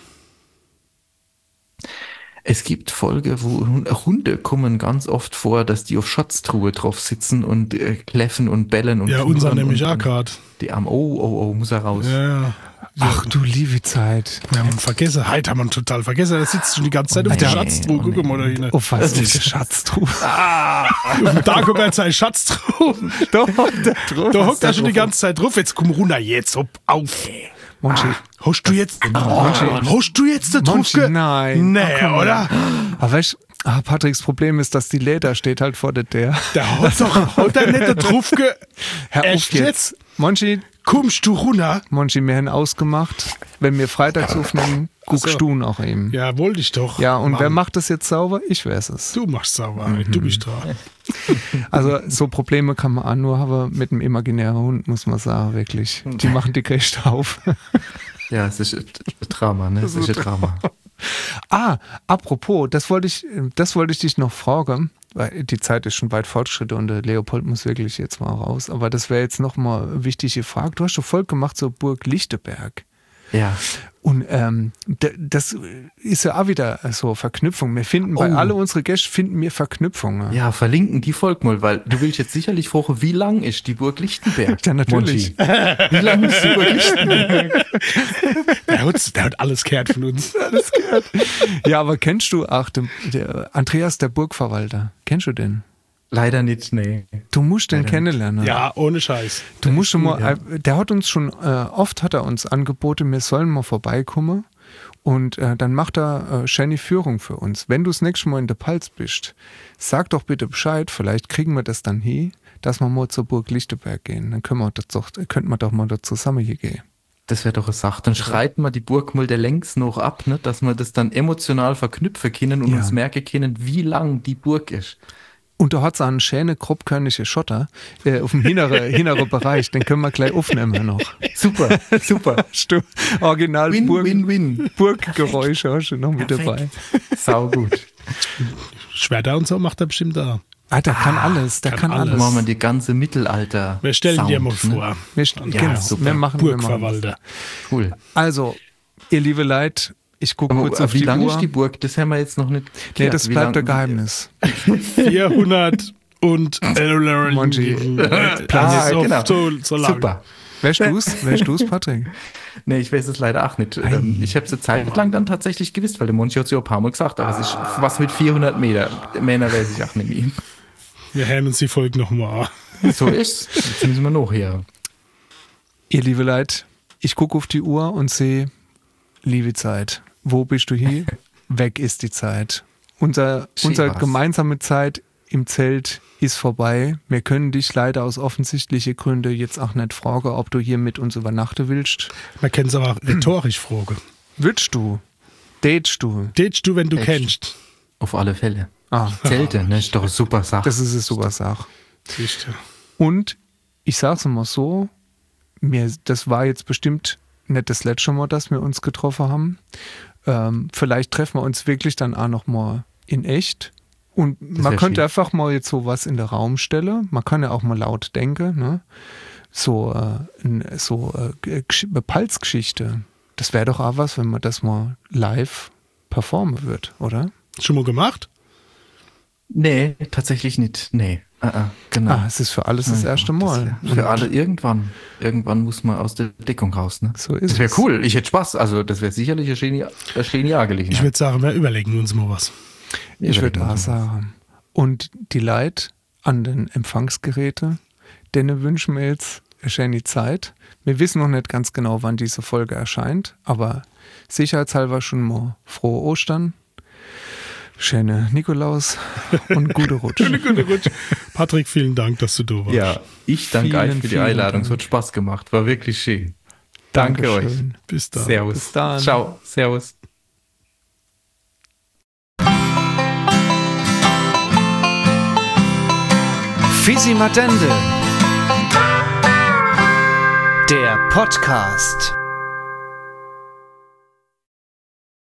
Es gibt Folgen, wo Hunde kommen ganz oft vor, dass die auf Schatztruhe drauf sitzen und kläffen und bellen. Und ja, unser nämlich auch gerade. Die Arme, muss er raus. Ja. Ach du liebe Zeit. Wir haben ihn vergessen. Heute haben wir ihn total vergessen. Da sitzt schon die ganze Zeit auf der Schatztruhe. Guck mal da hin. Auf was ist die Schatztruhe? Auf dem Dagobert sei Schatztruhe. Da hockt er schon die ganze Zeit drauf. Jetzt komm runter, jetzt auf. Monchi. Hast du jetzt da drauf? Nein. Nee, oder? Aber weißt du, Patricks Problem ist, dass die Leder steht halt vor der. Der hat er nicht da drauf Hör auf jetzt. Monchi. Kommst du runter? Monchi, wir haben ausgemacht, wenn wir freitags aufnehmen, guckst du noch eben. Ja, wollte ich doch. Ja, und wer macht das jetzt sauber? Ich weiß es. Du machst sauber, du bist dran. Also so Probleme kann man auch nur haben mit einem imaginären Hund, muss man sagen, wirklich. Die machen die Gäste auf. Ja, es ist ein Drama, ne? Es ist ein Drama. Apropos, das wollte ich dich noch fragen, weil die Zeit ist schon weit fortgeschritten und der Leopold muss wirklich jetzt mal raus. Aber das wäre jetzt noch mal eine wichtige Frage. Du hast schon Volk gemacht zur Burg Lichtenberg. Ja. Und das ist ja auch wieder so Verknüpfung. Wir finden bei alle unsere Gäste finden wir Verknüpfungen. Ja, verlinken die Folge mal, weil du willst jetzt sicherlich fragen, wie lang ist die Burg Lichtenberg? Ja, natürlich. Wie lang ist die Burg Lichtenberg? Der hat alles gehört von uns. Alles gehört. Ja, aber kennst du auch der Andreas, der Burgverwalter? Kennst du den? Leider nicht, nee. Du musst den kennenlernen. Ja, ohne Scheiß. Du musst schon mal, der hat uns schon, oft hat er uns angeboten, wir sollen mal vorbeikommen und dann macht er schöne Führung für uns. Wenn du das nächste Mal in der Palz bist, sag doch bitte Bescheid, vielleicht kriegen wir das dann hin, dass wir mal zur Burg Lichtenberg gehen. Dann könnten wir doch mal da zusammen hier gehen. Das wäre doch eine Sache. Dann schreiten wir die Burg mal der längs noch ab, ne, dass wir das dann emotional verknüpfen können und uns merken können, wie lang die Burg ist. Und da hat es einen schönen, grobkörnige Schotter auf dem hinteren Bereich. Den können wir gleich aufnehmen noch. Super, super. Original Win. Burggeräusche hast du noch mit dabei. Sau gut. Schwerter und so macht er bestimmt da. Der kann alles. Der kann alles. Machen wir die ganze Mittelalter. Wir stellen Sound, dir mal ne? vor. Wir machen Burgverwalter. Cool. Also, ihr liebe Leute, ich gucke kurz auf wie die Uhr. Wie lang ist die Burg? Das haben wir jetzt noch nicht geklärt. Nee, das bleibt ein Geheimnis. 400 und Monchi. Genau. So lang. Super. Weißt du's, Patrick? Nee, ich weiß es leider auch nicht. Ich habe es eine Zeit lang dann tatsächlich gewusst, weil der Monchi hat es ja ein paar Mal gesagt, aber es ist was mit 400 Meter. Männer weiß ich auch nicht mehr. Wir hören uns die Folge nochmal an. So ist's. Jetzt müssen wir noch her. Ihr liebe Leute, ich gucke auf die Uhr und sehe, liebe Zeit, wo bist du hier? Weg ist die Zeit. Unsere gemeinsame Zeit im Zelt ist vorbei. Wir können dich leider aus offensichtlichen Gründen jetzt auch nicht fragen, ob du hier mit uns übernachten willst. Man kann es aber rhetorisch fragen. Willst du? Datest du? Datest du, wenn du kennst? Auf alle Fälle. Zelte, ne? Ist doch eine super Sache. Das ist eine super Sache. Siehst du. Und ich sag's immer so, das war jetzt bestimmt nicht das letzte Mal, dass wir uns getroffen haben. Vielleicht treffen wir uns wirklich dann auch noch mal in echt. Und man könnte einfach mal jetzt so was in den Raum stellen. Man kann ja auch mal laut denken. Ne? Palzgeschichte. Das wäre doch auch was, wenn man das mal live performen würde, oder? Schon mal gemacht? Nee, tatsächlich nicht. Nee. Genau. Es ist für alles das erste Mal. Für alle irgendwann. Irgendwann muss man aus der Deckung raus. Ne? So ist das wäre es. Cool. Ich hätte Spaß. Also das wäre sicherlich eine schöne Jahrgelegenheit. Ich würde sagen, wir überlegen uns mal was. Ich würde auch sagen. Und die Leute an den Empfangsgeräten, denen wünschen wir jetzt eine schöne Zeit. Wir wissen noch nicht ganz genau, wann diese Folge erscheint, aber sicherheitshalber schon mal frohe Ostern, schöne Nikolaus und gute Rutsch. Gute Rutsch. Patrick, vielen Dank, dass du da warst. Ja, ich danke euch für die Einladung. Es hat Spaß gemacht. War wirklich schön. Danke euch. Bis dann. Servus. Bis dann. Ciao. Servus. Fisi Matende. Der Podcast.